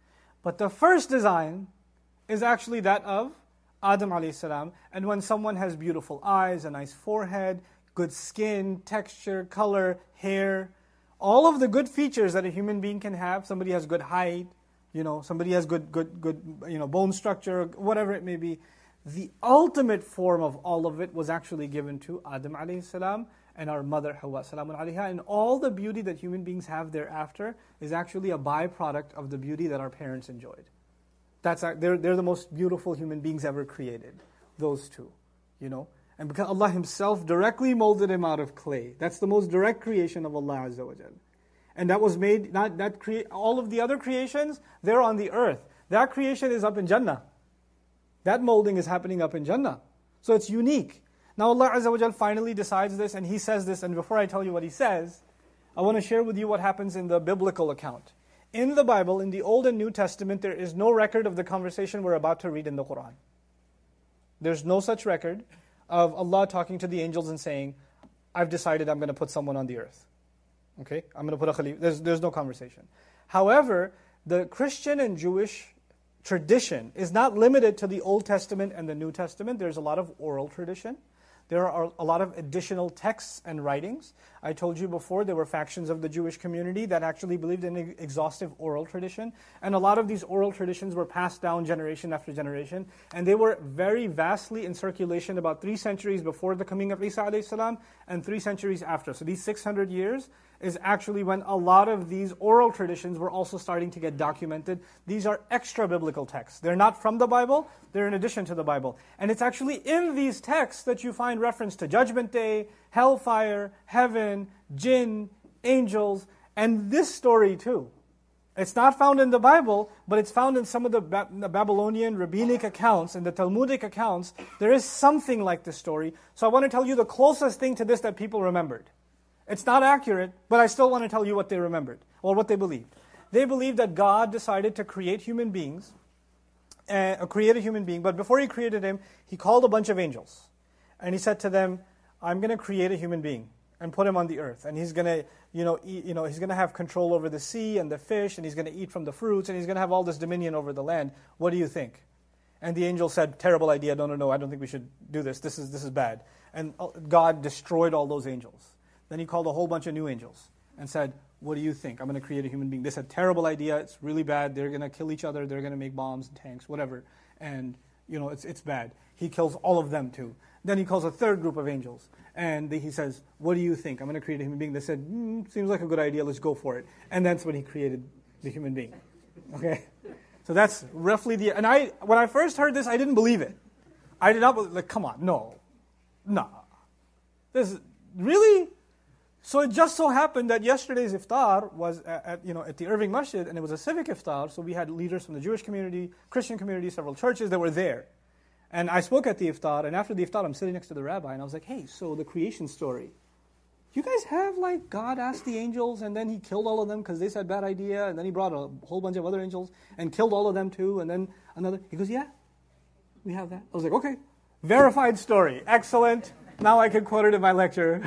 But the first design is actually that of Adam alayhi salam. And when someone has beautiful eyes, a nice forehead, good skin, texture, color, hair, all of the good features that a human being can have, somebody has good height, you know, somebody has good, good, good, you know, bone structure, whatever it may be. The ultimate form of all of it was actually given to Adam alayhi salam and our mother Hawa salamun alayha. And all the beauty that human beings have thereafter is actually a byproduct of the beauty that our parents enjoyed. That's they're they're the most beautiful human beings ever created. Those two, you know. And because Allah Himself directly molded him out of clay. That's the most direct creation of Allah Azza wa Jal. And that was made, not that crea- all of the other creations, they're on the earth. That creation is up in Jannah. That molding is happening up in Jannah. So it's unique. Now Allah Azza wa Jal finally decides this, and He says this, and before I tell you what He says, I want to share with you what happens in the biblical account. In the Bible, in the Old and New Testament, there is no record of the conversation we're about to read in the Quran. There's no such record of Allah talking to the angels and saying, I've decided I'm going to put someone on the earth. Okay, I'm going to put a Khalifa. There's, there's no conversation. However, the Christian and Jewish tradition is not limited to the Old Testament and the New Testament. There's a lot of oral tradition. There are a lot of additional texts and writings. I told you before there were factions of the Jewish community that actually believed in an exhaustive oral tradition. And a lot of these oral traditions were passed down generation after generation. And they were very vastly in circulation about three centuries before the coming of Isa alayhi salam and three centuries after. So these six hundred years is actually when a lot of these oral traditions were also starting to get documented. These are extra biblical texts. They're not from the Bible, they're in addition to the Bible. And it's actually in these texts that you find reference to Judgment Day, hellfire, heaven, jinn, angels, and this story too. It's not found in the Bible, but it's found in some of the, ba- the Babylonian rabbinic accounts and the Talmudic accounts. There is something like this story. So I want to tell you the closest thing to this that people remembered. It's not accurate, but I still want to tell you what they remembered, or what they believed. They believed that God decided to create human beings, uh, create a human being, but before He created him, He called a bunch of angels. And He said to them, I'm going to create a human being. and put him on the earth. And he's going to, you know, eat, you know, he's going to have control over the sea and the fish, and he's going to eat from the fruits, and he's going to have all this dominion over the land. What do you think? And the angel said, terrible idea, no, no, no, I don't think we should do this. This is this is bad. And God destroyed all those angels. Then he called a whole bunch of new angels and said, what do you think? I'm going to create a human being. They said, terrible idea, it's really bad. They're going to kill each other. They're going to make bombs and tanks, whatever. And, you know, it's it's bad. He kills all of them too. Then he calls a third group of angels. And he says, what do you think? I'm going to create a human being. They said, mm, seems like a good idea. Let's go for it. And that's when he created the human being. Okay? So that's roughly the... And I, when I first heard this, I didn't believe it. I did not believe... Like, come on, no. No. This is... Really? So it just so happened that yesterday's iftar was at, at, you know, at the Irving Masjid, and it was a civic iftar, so we had leaders from the Jewish community, Christian community, several churches that were there. And I spoke at the iftar, and after the iftar, I'm sitting next to the rabbi, and I was like, hey, so the creation story, you guys have, like, God asked the angels, and then he killed all of them because they said bad idea, and then he brought a whole bunch of other angels and killed all of them too, and then another. He goes, yeah, we have that. I was like, okay, verified story, excellent. Now I can quote it in my lecture.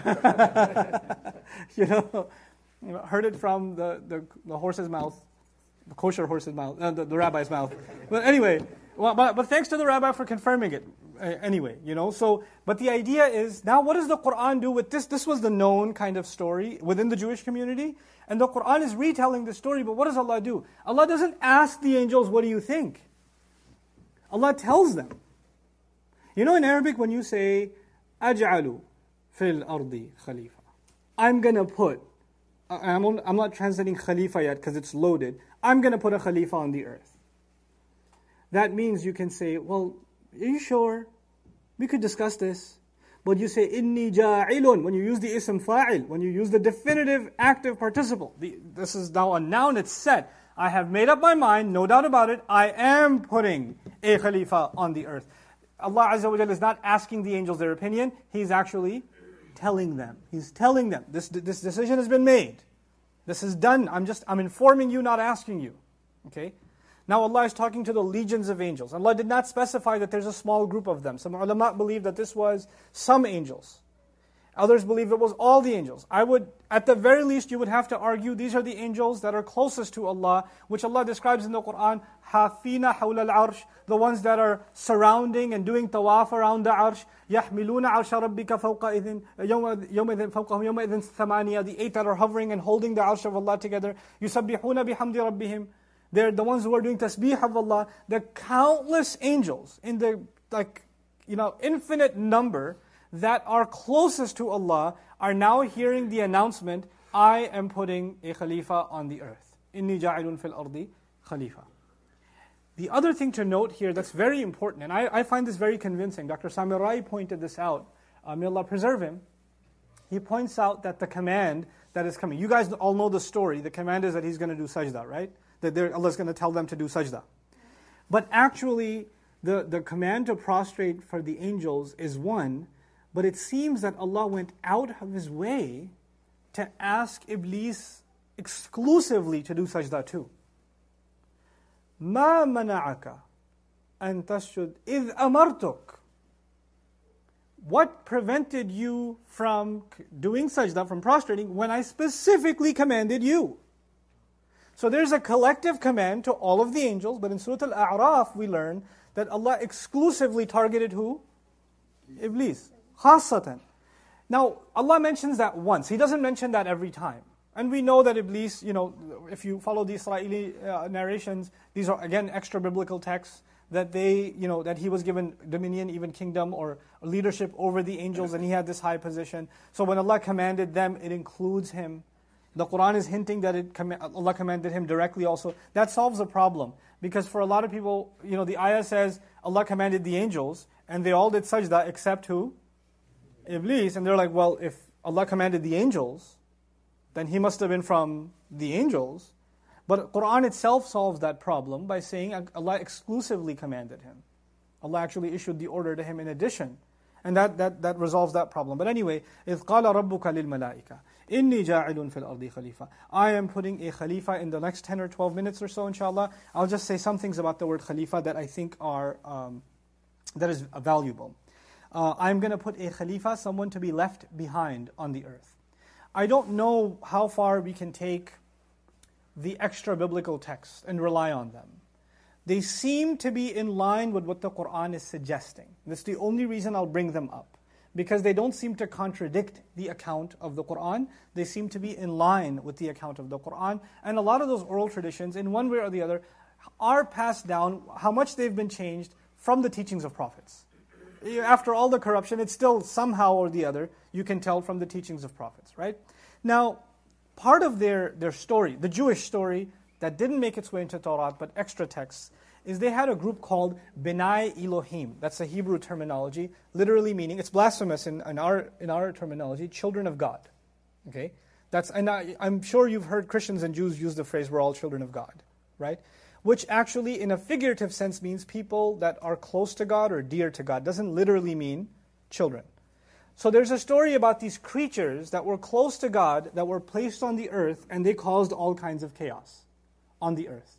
you, know, you know, heard it from the, the, the horse's mouth, the kosher horse's mouth, uh, the, the rabbi's mouth. But anyway, well, but, but thanks to the rabbi for confirming it. Uh, anyway, you know, so, but the idea is, now what does the Qur'an do with this? This was the known kind of story within the Jewish community, and the Qur'an is retelling the story, but what does Allah do? Allah doesn't ask the angels, what do you think? Allah tells them. You know, in Arabic, when you say, أَجْعَلُ فِي الْأَرْضِ خَلِيفَةً, I'm going to put, I'm, on, I'm not translating khalifa yet because it's loaded, I'm going to put a khalifa on the earth. That means you can say, well, are you sure? We could discuss this. But you say, إِنِّي جَاعِلٌ, when you use the ism fa'il, when you use the definitive active participle. The, this is now a noun, it's set. I have made up my mind, no doubt about it, I am putting a khalifa on the earth. Allah Azza wa Jalla is not asking the angels their opinion, He's actually telling them. He's telling them, this, this decision has been made. This is done, I'm just, I'm informing you, not asking you. Okay? Now Allah is talking to the legions of angels. Allah did not specify that there's a small group of them. Some ulama believe that this was some angels. Others believe it was all the angels. I would, at the very least, you would have to argue these are the angels that are closest to Allah, which Allah describes in the Qur'an, حَافِينَ حَوْلَ الْعَرْشِ, the ones that are surrounding and doing tawaf around the arsh, يَحْمِلُونَ عَرْشَ رَبِّكَ فَوْقَ إِذٍ يَوْمَئِذٍ فَوْقَهُمْ يَوْمَئِذٍ ثَمَانِيَةٌ, the eight that are hovering and holding the arsh of Allah together, يُسَبِّحُونَ بِحَمْدِ رَبِّهِمْ, they're the ones who are doing tasbih of Allah. The countless angels in the, like, you know, infinite number that are closest to Allah are now hearing the announcement, I am putting a khalifa on the earth. إِنِّي جَاعِلٌ فِي الْأَرْضِ khalifa. The other thing to note here that's very important, and I, I find this very convincing, Doctor Samir Rai pointed this out, uh, may Allah preserve him. He points out that the command that is coming, you guys all know the story, the command is that he's going to do sajda, right? That Allah's going to tell them to do sajda. But actually, the, the command to prostrate for the angels is one, but it seems that Allah went out of His way to ask Iblis exclusively to do sajda too. مَا مَنَعَكَ أَن تَسْجُدْ إِذْ أَمَرْتُكَ. What prevented you from doing sajda, from prostrating, when I specifically commanded you? So there's a collective command to all of the angels, but in Surah Al-A'raf we learn that Allah exclusively targeted who? Iblis. Khasatan. Now, Allah mentions that once. He doesn't mention that every time. And we know that Iblis, you know, if you follow the Israeli uh, narrations, these are again extra biblical texts, that they, you know, that he was given dominion, even kingdom or leadership over the angels, and he had this high position. So when Allah commanded them, it includes him. The Qur'an is hinting that it Allah commanded him directly also. That solves a problem. Because for a lot of people, you know, the ayah says Allah commanded the angels, and they all did sajda except who? Iblis. And they're like, well, if Allah commanded the angels, then he must have been from the angels. But Qur'an itself solves that problem by saying Allah exclusively commanded him. Allah actually issued the order to him in addition. And that, that, that resolves that problem. But anyway, إِذْ قَالَ رَبُّكَ لِلْمَلَائِكَةِ إِنِّي جَاعِلٌ فِي الْأَرْضِ خَلِيفَةً. I am putting a khalifa in the next ten or twelve minutes or so, inshallah. I'll just say some things about the word khalifa that I think are, um, that is valuable. Uh, I'm going to put a khalifa, someone to be left behind on the earth. I don't know how far we can take the extra biblical texts and rely on them. They seem to be in line with what the Qur'an is suggesting. That's the only reason I'll bring them up. Because they don't seem to contradict the account of the Qur'an. They seem to be in line with the account of the Qur'an. And a lot of those oral traditions, in one way or the other, are passed down, how much they've been changed from the teachings of prophets. After all the corruption, it's still somehow or the other, you can tell from the teachings of prophets, right? Now, part of their, their story, the Jewish story that didn't make its way into Torah, but extra texts, is they had a group called B'nai Elohim. That's a Hebrew terminology, literally meaning, it's blasphemous in, in our in our terminology, children of God. Okay, that's and I, I'm sure you've heard Christians and Jews use the phrase "we're all children of God," right? Which actually, in a figurative sense, means people that are close to God or dear to God. Doesn't literally mean children. So there's a story about these creatures that were close to God, that were placed on the earth, and they caused all kinds of chaos on the earth.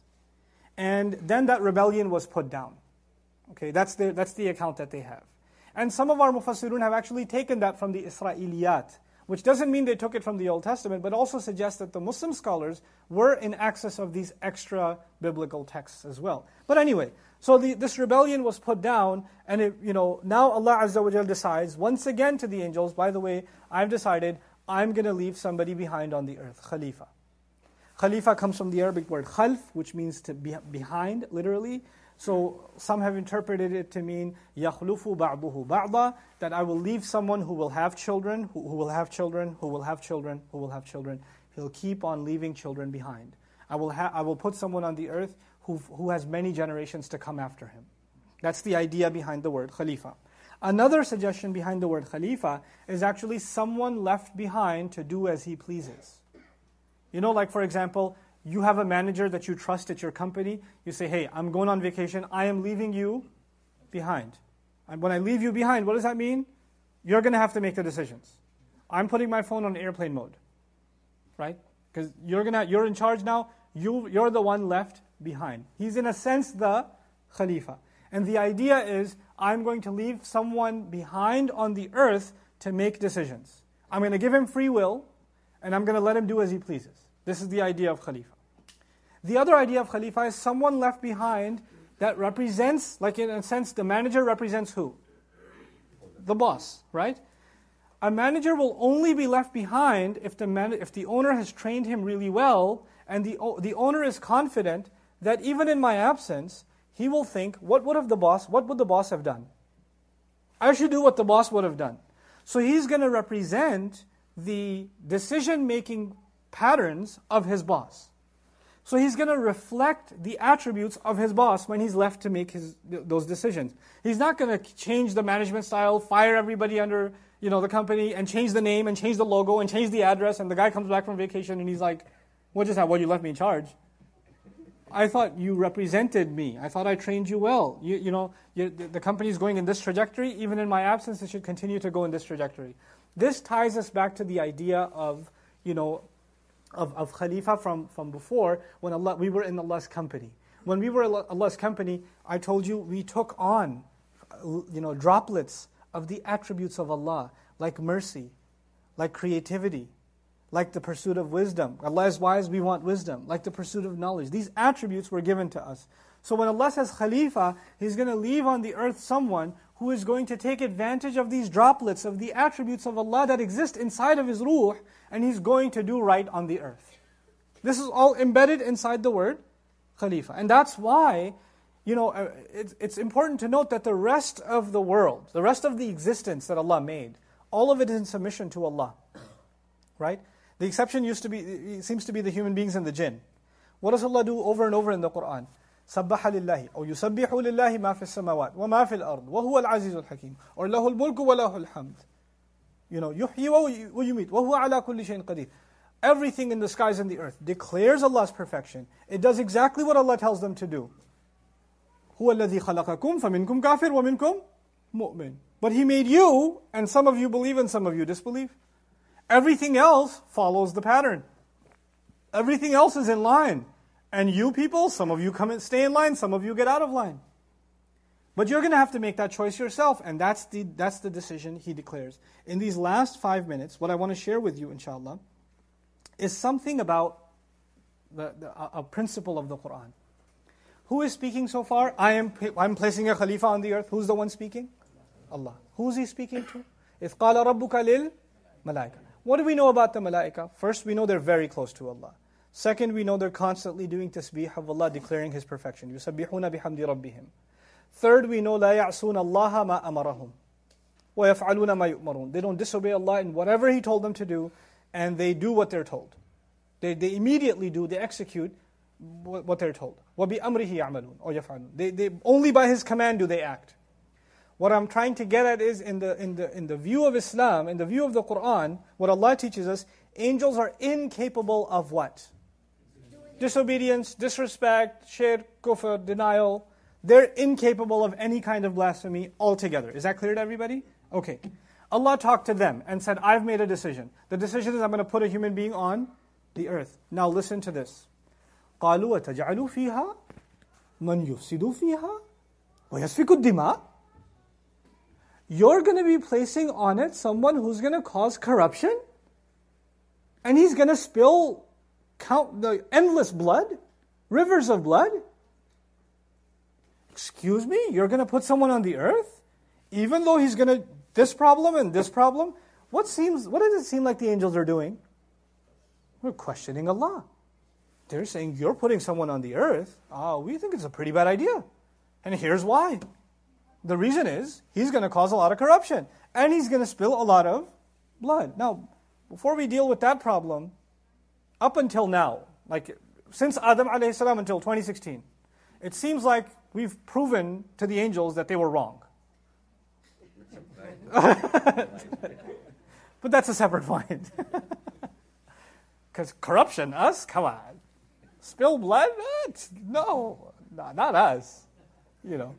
And then that rebellion was put down. Okay, that's the, that's the account that they have. And some of our Mufassirun have actually taken that from the Isra'iliyat, which doesn't mean they took it from the Old Testament, but also suggests that the Muslim scholars were in access of these extra biblical texts as well. But anyway, so the, this rebellion was put down, and it, you know, now Allah Azza wa Jal decides once again to the angels, by the way, I've decided I'm going to leave somebody behind on the earth, Khalifa. Khalifa comes from the Arabic word khalf, which means to be behind, literally. So some have interpreted it to mean يَخْلُفُ بَعْضُهُ بَعْضًا, that I will leave someone who will have children, who, who will have children, who will have children, who will have children. He'll keep on leaving children behind. I will ha- I will put someone on the earth who who has many generations to come after him. That's the idea behind the word Khalifa. Another suggestion behind the word Khalifa is actually someone left behind to do as he pleases. You know, like for example, you have a manager that you trust at your company. You say, hey, I'm going on vacation. I am leaving you behind. And when I leave you behind, what does that mean? You're going to have to make the decisions. I'm putting my phone on airplane mode, right? Because you're gonna, you're in charge now. You, you're the one left behind. He's in a sense the Khalifa. And the idea is, I'm going to leave someone behind on the earth to make decisions. I'm going to give him free will, and I'm going to let him do as he pleases. This is the idea of Khalifa. The other idea of Khalifa is someone left behind that represents, like in a sense, the manager represents who? The boss, right? A manager will only be left behind if the man, if the owner has trained him really well, and the the owner is confident that even in my absence, he will think, what would have the boss, what would the boss have done? I should do what the boss would have done. So he's going to represent the decision-making patterns of his boss. So he's going to reflect the attributes of his boss when he's left to make his those decisions. He's not going to change the management style, fire everybody under you know the company, and change the name, and change the logo, and change the address, and the guy comes back from vacation and he's like, what just happened? Well, you left me in charge. I thought you represented me. I thought I trained you well. You, you know, you, the company is going in this trajectory. Even in my absence, it should continue to go in this trajectory. This ties us back to the idea of, you know, of, of Khalifa from, from before, when Allah, we were in Allah's company. When we were in Allah's company, I told you we took on, you know, droplets of the attributes of Allah, like mercy, like creativity, like the pursuit of wisdom. Allah is wise, we want wisdom. Like the pursuit of knowledge. These attributes were given to us. So when Allah says Khalifa, He's going to leave on the earth someone who is going to take advantage of these droplets, of the attributes of Allah that exist inside of his ruh, and He's going to do right on the earth. This is all embedded inside the word Khalifa. And that's why, you know, it's, it's important to note that the rest of the world, the rest of the existence that Allah made, all of it is in submission to Allah. Right? The exception used to be, it seems to be the human beings and the jinn. What does Allah do over and over in the Qur'an? سَبَّحَ لِلَّهِ أو يُسَبِّحُ لِلَّهِ مَا فِي السَّمَاوَاتِ وَمَا فِي الْأَرْضِ وَهُوَ الْعَزِيزُ الْحَكِيمُ or لَهُ الْمُلْكُ وَلَهُ الْحَمْدُ. You know, يُحْيِي وَيُمِيتُ وَهُوَ عَلَى كُلِّ شَيْءٍ قَدِيرٌ. Everything in the skies and the earth declares Allah's perfection. It does exactly what Allah tells them to do. هُوَ الَّذِي خَلَقَكُمْ فَمِنْكُمْ كَافِرٌ وَمِنْكُمْ مُؤْمِنٌ. But He made you, and some of you believe and some of you disbelieve. Everything else follows the pattern. Everything else is in line. And you people, some of you come and stay in line, some of you get out of line. But you're going to have to make that choice yourself, and that's the that's the decision he declares. In these last five minutes, what I want to share with you, inshallah, is something about the, the, a principle of the Quran. Who is speaking so far? I am I'm placing a Khalifa on the earth. Who's the one speaking? Allah. Who is he speaking to? إِذْ قَالَ رَبُّكَ لِلْمَلَائِكَةِ. What do we know about the malaika? First, we know they're very close to Allah. Second, we know they're constantly doing tasbih of Allah, declaring His perfection. يُسَبِّحُونَ بِحَمْدِ رَبِّهِمْ. Third, we know لَا يَعْصُونَ اللَّهَ مَا أَمَرَهُمْ وَيَفْعَلُونَ مَا يُؤْمَرُونَ. They don't disobey Allah in whatever He told them to do, and they do what they're told. They they immediately do, they execute what they're told. وَبِأَمْرِهِ يَعْمَلُونَ or يَفْعَلُونَ. They, they, only by His command do they act. What I'm trying to get at is, in the, in the, in the view of Islam, in the view of the Qur'an, what Allah teaches us, angels are incapable of what? Disobedience, disrespect, shirk, kufr, denial. They're incapable of any kind of blasphemy altogether. Is that clear to everybody? Okay. Allah talked to them and said, I've made a decision. The decision is I'm going to put a human being on the earth. Now listen to this. قَالُوا وَتَجْعَلُوا فِيهَا مَنْ يُفْسِدُ فِيهَا وَيَسْفِكُ الدِّمَاءِ. You're going to be placing on it someone who's going to cause corruption? And he's going to spill count the endless blood? Rivers of blood? Excuse me? You're going to put someone on the earth? Even though he's going to, this problem and this problem? What seems? What does it seem like the angels are doing? We're questioning Allah. They're saying, you're putting someone on the earth? Ah, we think it's a pretty bad idea. And here's why. The reason is, he's going to cause a lot of corruption. And he's going to spill a lot of blood. Now, before we deal with that problem, up until now, like since Adam alayhi salam until twenty sixteen, it seems like we've proven to the angels that they were wrong. But that's a separate point. Because corruption, us? Come on. Spill blood? What? No, not, not us. You know.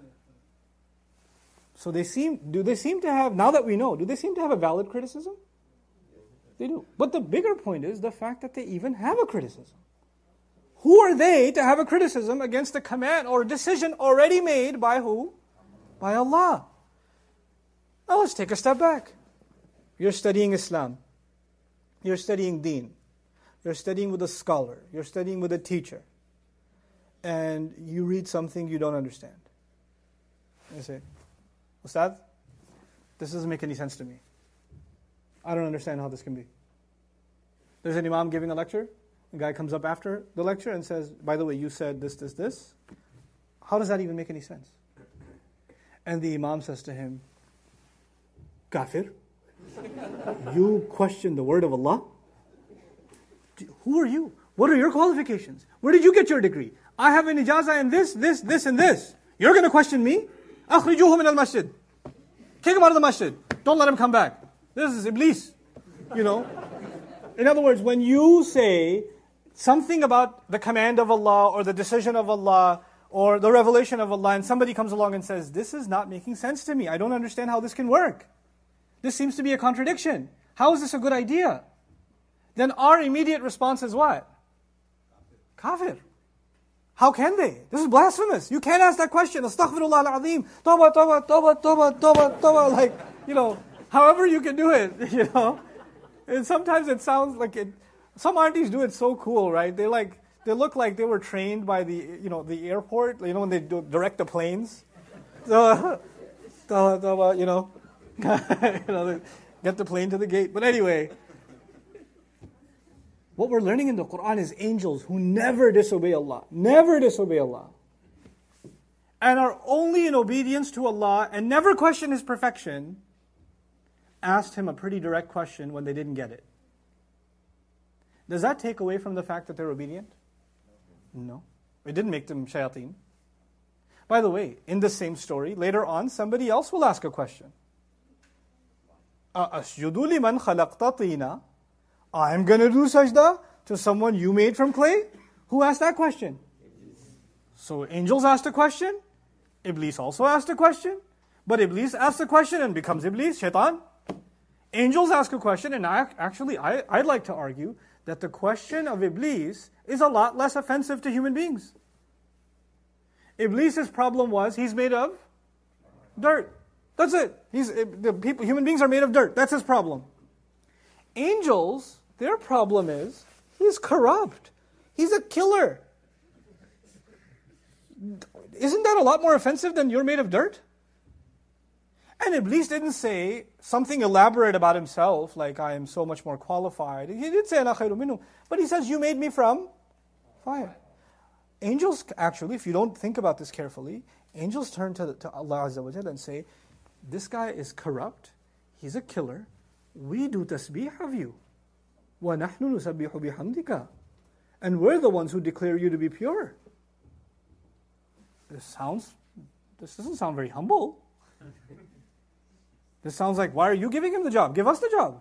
So they seem, do they seem to have, now that we know, do they seem to have a valid criticism? They do. But the bigger point is the fact that they even have a criticism. Who are they to have a criticism against a command or a decision already made by who? By Allah. Now let's take a step back. You're studying Islam. You're studying Deen. You're studying with a scholar. You're studying with a teacher. And you read something you don't understand. You say, Ustad, this doesn't make any sense to me. I don't understand how this can be. There's an imam giving a lecture. A guy comes up after the lecture and says, by the way, you said this, this, this. How does that even make any sense? And the imam says to him, Kafir, you question the word of Allah? Who are you? What are your qualifications? Where did you get your degree? I have an ijazah in this, this, this, and this. You're going to question me? أخرجوه من المسجد. Kick him out of the masjid. Don't let him come back. This is Iblis. You know? In other words, when you say something about the command of Allah or the decision of Allah or the revelation of Allah, and somebody comes along and says, this is not making sense to me. I don't understand how this can work. This seems to be a contradiction. How is this a good idea? Then our immediate response is what? Kafir. How can they? This is blasphemous. You can't ask that question. Astaghfirullah al-azim. Tawbah, tawbah, tawbah, tawbah, tawbah, tawbah. Like, you know, however you can do it, you know. And sometimes it sounds like it, some aunties do it so cool, right? They like, they look like they were trained by the, you know, the airport, you know, when they do direct the planes. So, tawbah, tawbah, you know, you know, get the plane to the gate. But anyway, what we're learning in the Quran is angels who never disobey Allah, never disobey Allah, and are only in obedience to Allah and never question His perfection, asked Him a pretty direct question when they didn't get it. Does that take away from the fact that they're obedient? No. It didn't make them shayateen. By the way, in the same story, later on, somebody else will ask a question. أَأَسْجُدُ لِمَنْ خَلَقْتَ طِينًا. I'm going to do sajda to someone you made from clay? Who asked that question? So angels asked a question. Iblis also asked a question. But Iblis asks a question and becomes Iblis, shaitan. Angels ask a question, and I, actually I, I'd like to argue that the question of Iblis is a lot less offensive to human beings. Iblis's problem was he's made of dirt. That's it. He's the people. Human beings are made of dirt. That's his problem. Angels, their problem is he's corrupt. He's a killer. Isn't that a lot more offensive than you're made of dirt? And Iblis didn't say something elaborate about himself, like I am so much more qualified. He did say ana khairum minhu, but he says you made me from fire. Angels, actually, if you don't think about this carefully, angels turn to, to Allah Azza wa Jalla and say, this guy is corrupt, he's a killer, we do tasbih of you. وَنَحْنُ نُسَبِّحُ بِحَمْدِكَ. And we're the ones who declare you to be pure. This sounds, this doesn't sound very humble. This sounds like, why are you giving him the job? Give us the job.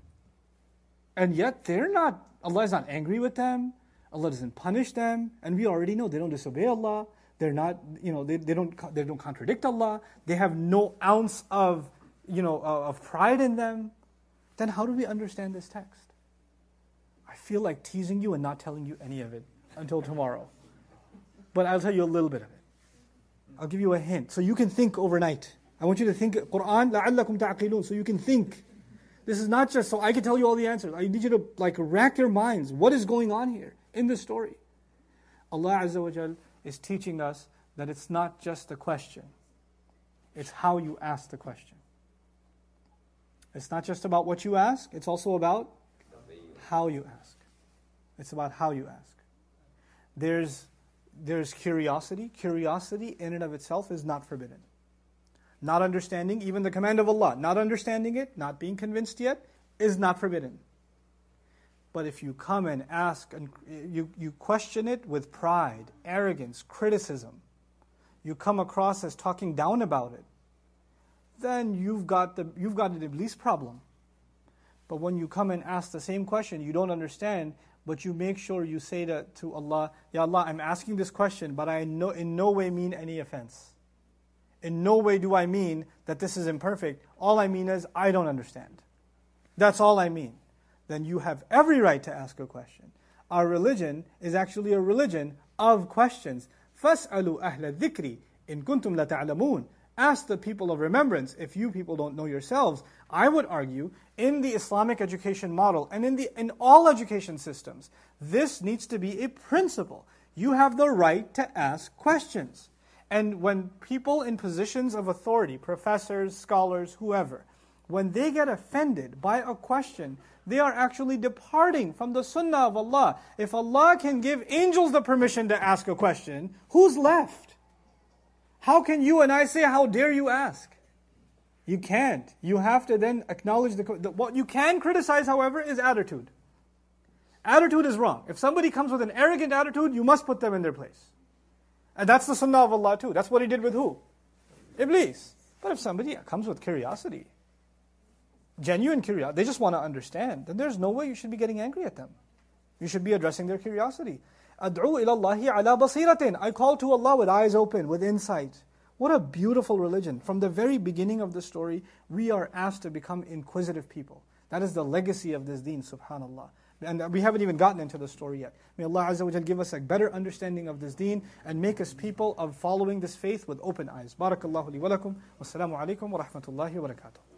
And yet they're not, Allah is not angry with them. Allah doesn't punish them. And we already know they don't disobey Allah. They're not, you know, they, they don't they don't contradict Allah. They have no ounce of, you know, uh, of pride in them. Then how do we understand this text? I feel like teasing you and not telling you any of it until tomorrow. But I'll tell you a little bit of it. I'll give you a hint. So you can think overnight. I want you to think Quran, لَعَلَّكُمْ تَعْقِلُونَ, so you can think. This is not just so I can tell you all the answers. I need you to like rack your minds. What is going on here in this story? Allah Azza wa Jal is teaching us that it's not just a question. It's how you ask the question. It's not just about what you ask. It's also about how you ask. It's about how you ask. There's, there's curiosity. Curiosity in and of itself is not forbidden. Not understanding even the command of Allah, not understanding it, not being convinced yet, is not forbidden. But if you come and ask, and you, you question it with pride, arrogance, criticism, you come across as talking down about it, then you've got the you've got an Iblis problem. But when you come and ask the same question, you don't understand, but you make sure you say to, to Allah, Ya Allah, I'm asking this question, but I no, in no way mean any offense. In no way do I mean that this is imperfect. All I mean is, I don't understand. That's all I mean. Then you have every right to ask a question. Our religion is actually a religion of questions. فَاسْأَلُوا أَهْلَ الذِّكْرِ إِن كُنْتُمْ لَتَعْلَمُونَ. Ask the people of remembrance if you people don't know yourselves. I would argue, in the Islamic education model, and in, the, in all education systems, this needs to be a principle. You have the right to ask questions. And when people in positions of authority, professors, scholars, whoever, when they get offended by a question, they are actually departing from the sunnah of Allah. If Allah can give angels the permission to ask a question, who's left? How can you and I say, how dare you ask? You can't. You have to then acknowledge the... the what you can criticize, however, is attitude. Attitude is wrong. If somebody comes with an arrogant attitude, you must put them in their place. And that's the sunnah of Allah too. That's what He did with who? Iblis. But if somebody comes with curiosity, genuine curiosity, they just want to understand, then there's no way you should be getting angry at them. You should be addressing their curiosity. أَدْعُو إِلَى اللَّهِ عَلَى بَصِيرَةٍ. I call to Allah with eyes open, with insight. What a beautiful religion. From the very beginning of the story, we are asked to become inquisitive people. That is the legacy of this deen, subhanAllah. And we haven't even gotten into the story yet. May Allah Azza wa Jal give us a better understanding of this deen and make us people of following this faith with open eyes. Barakallahu li wa lakum. Wassalamu alaikum wa rahmatullahi wa barakatuh.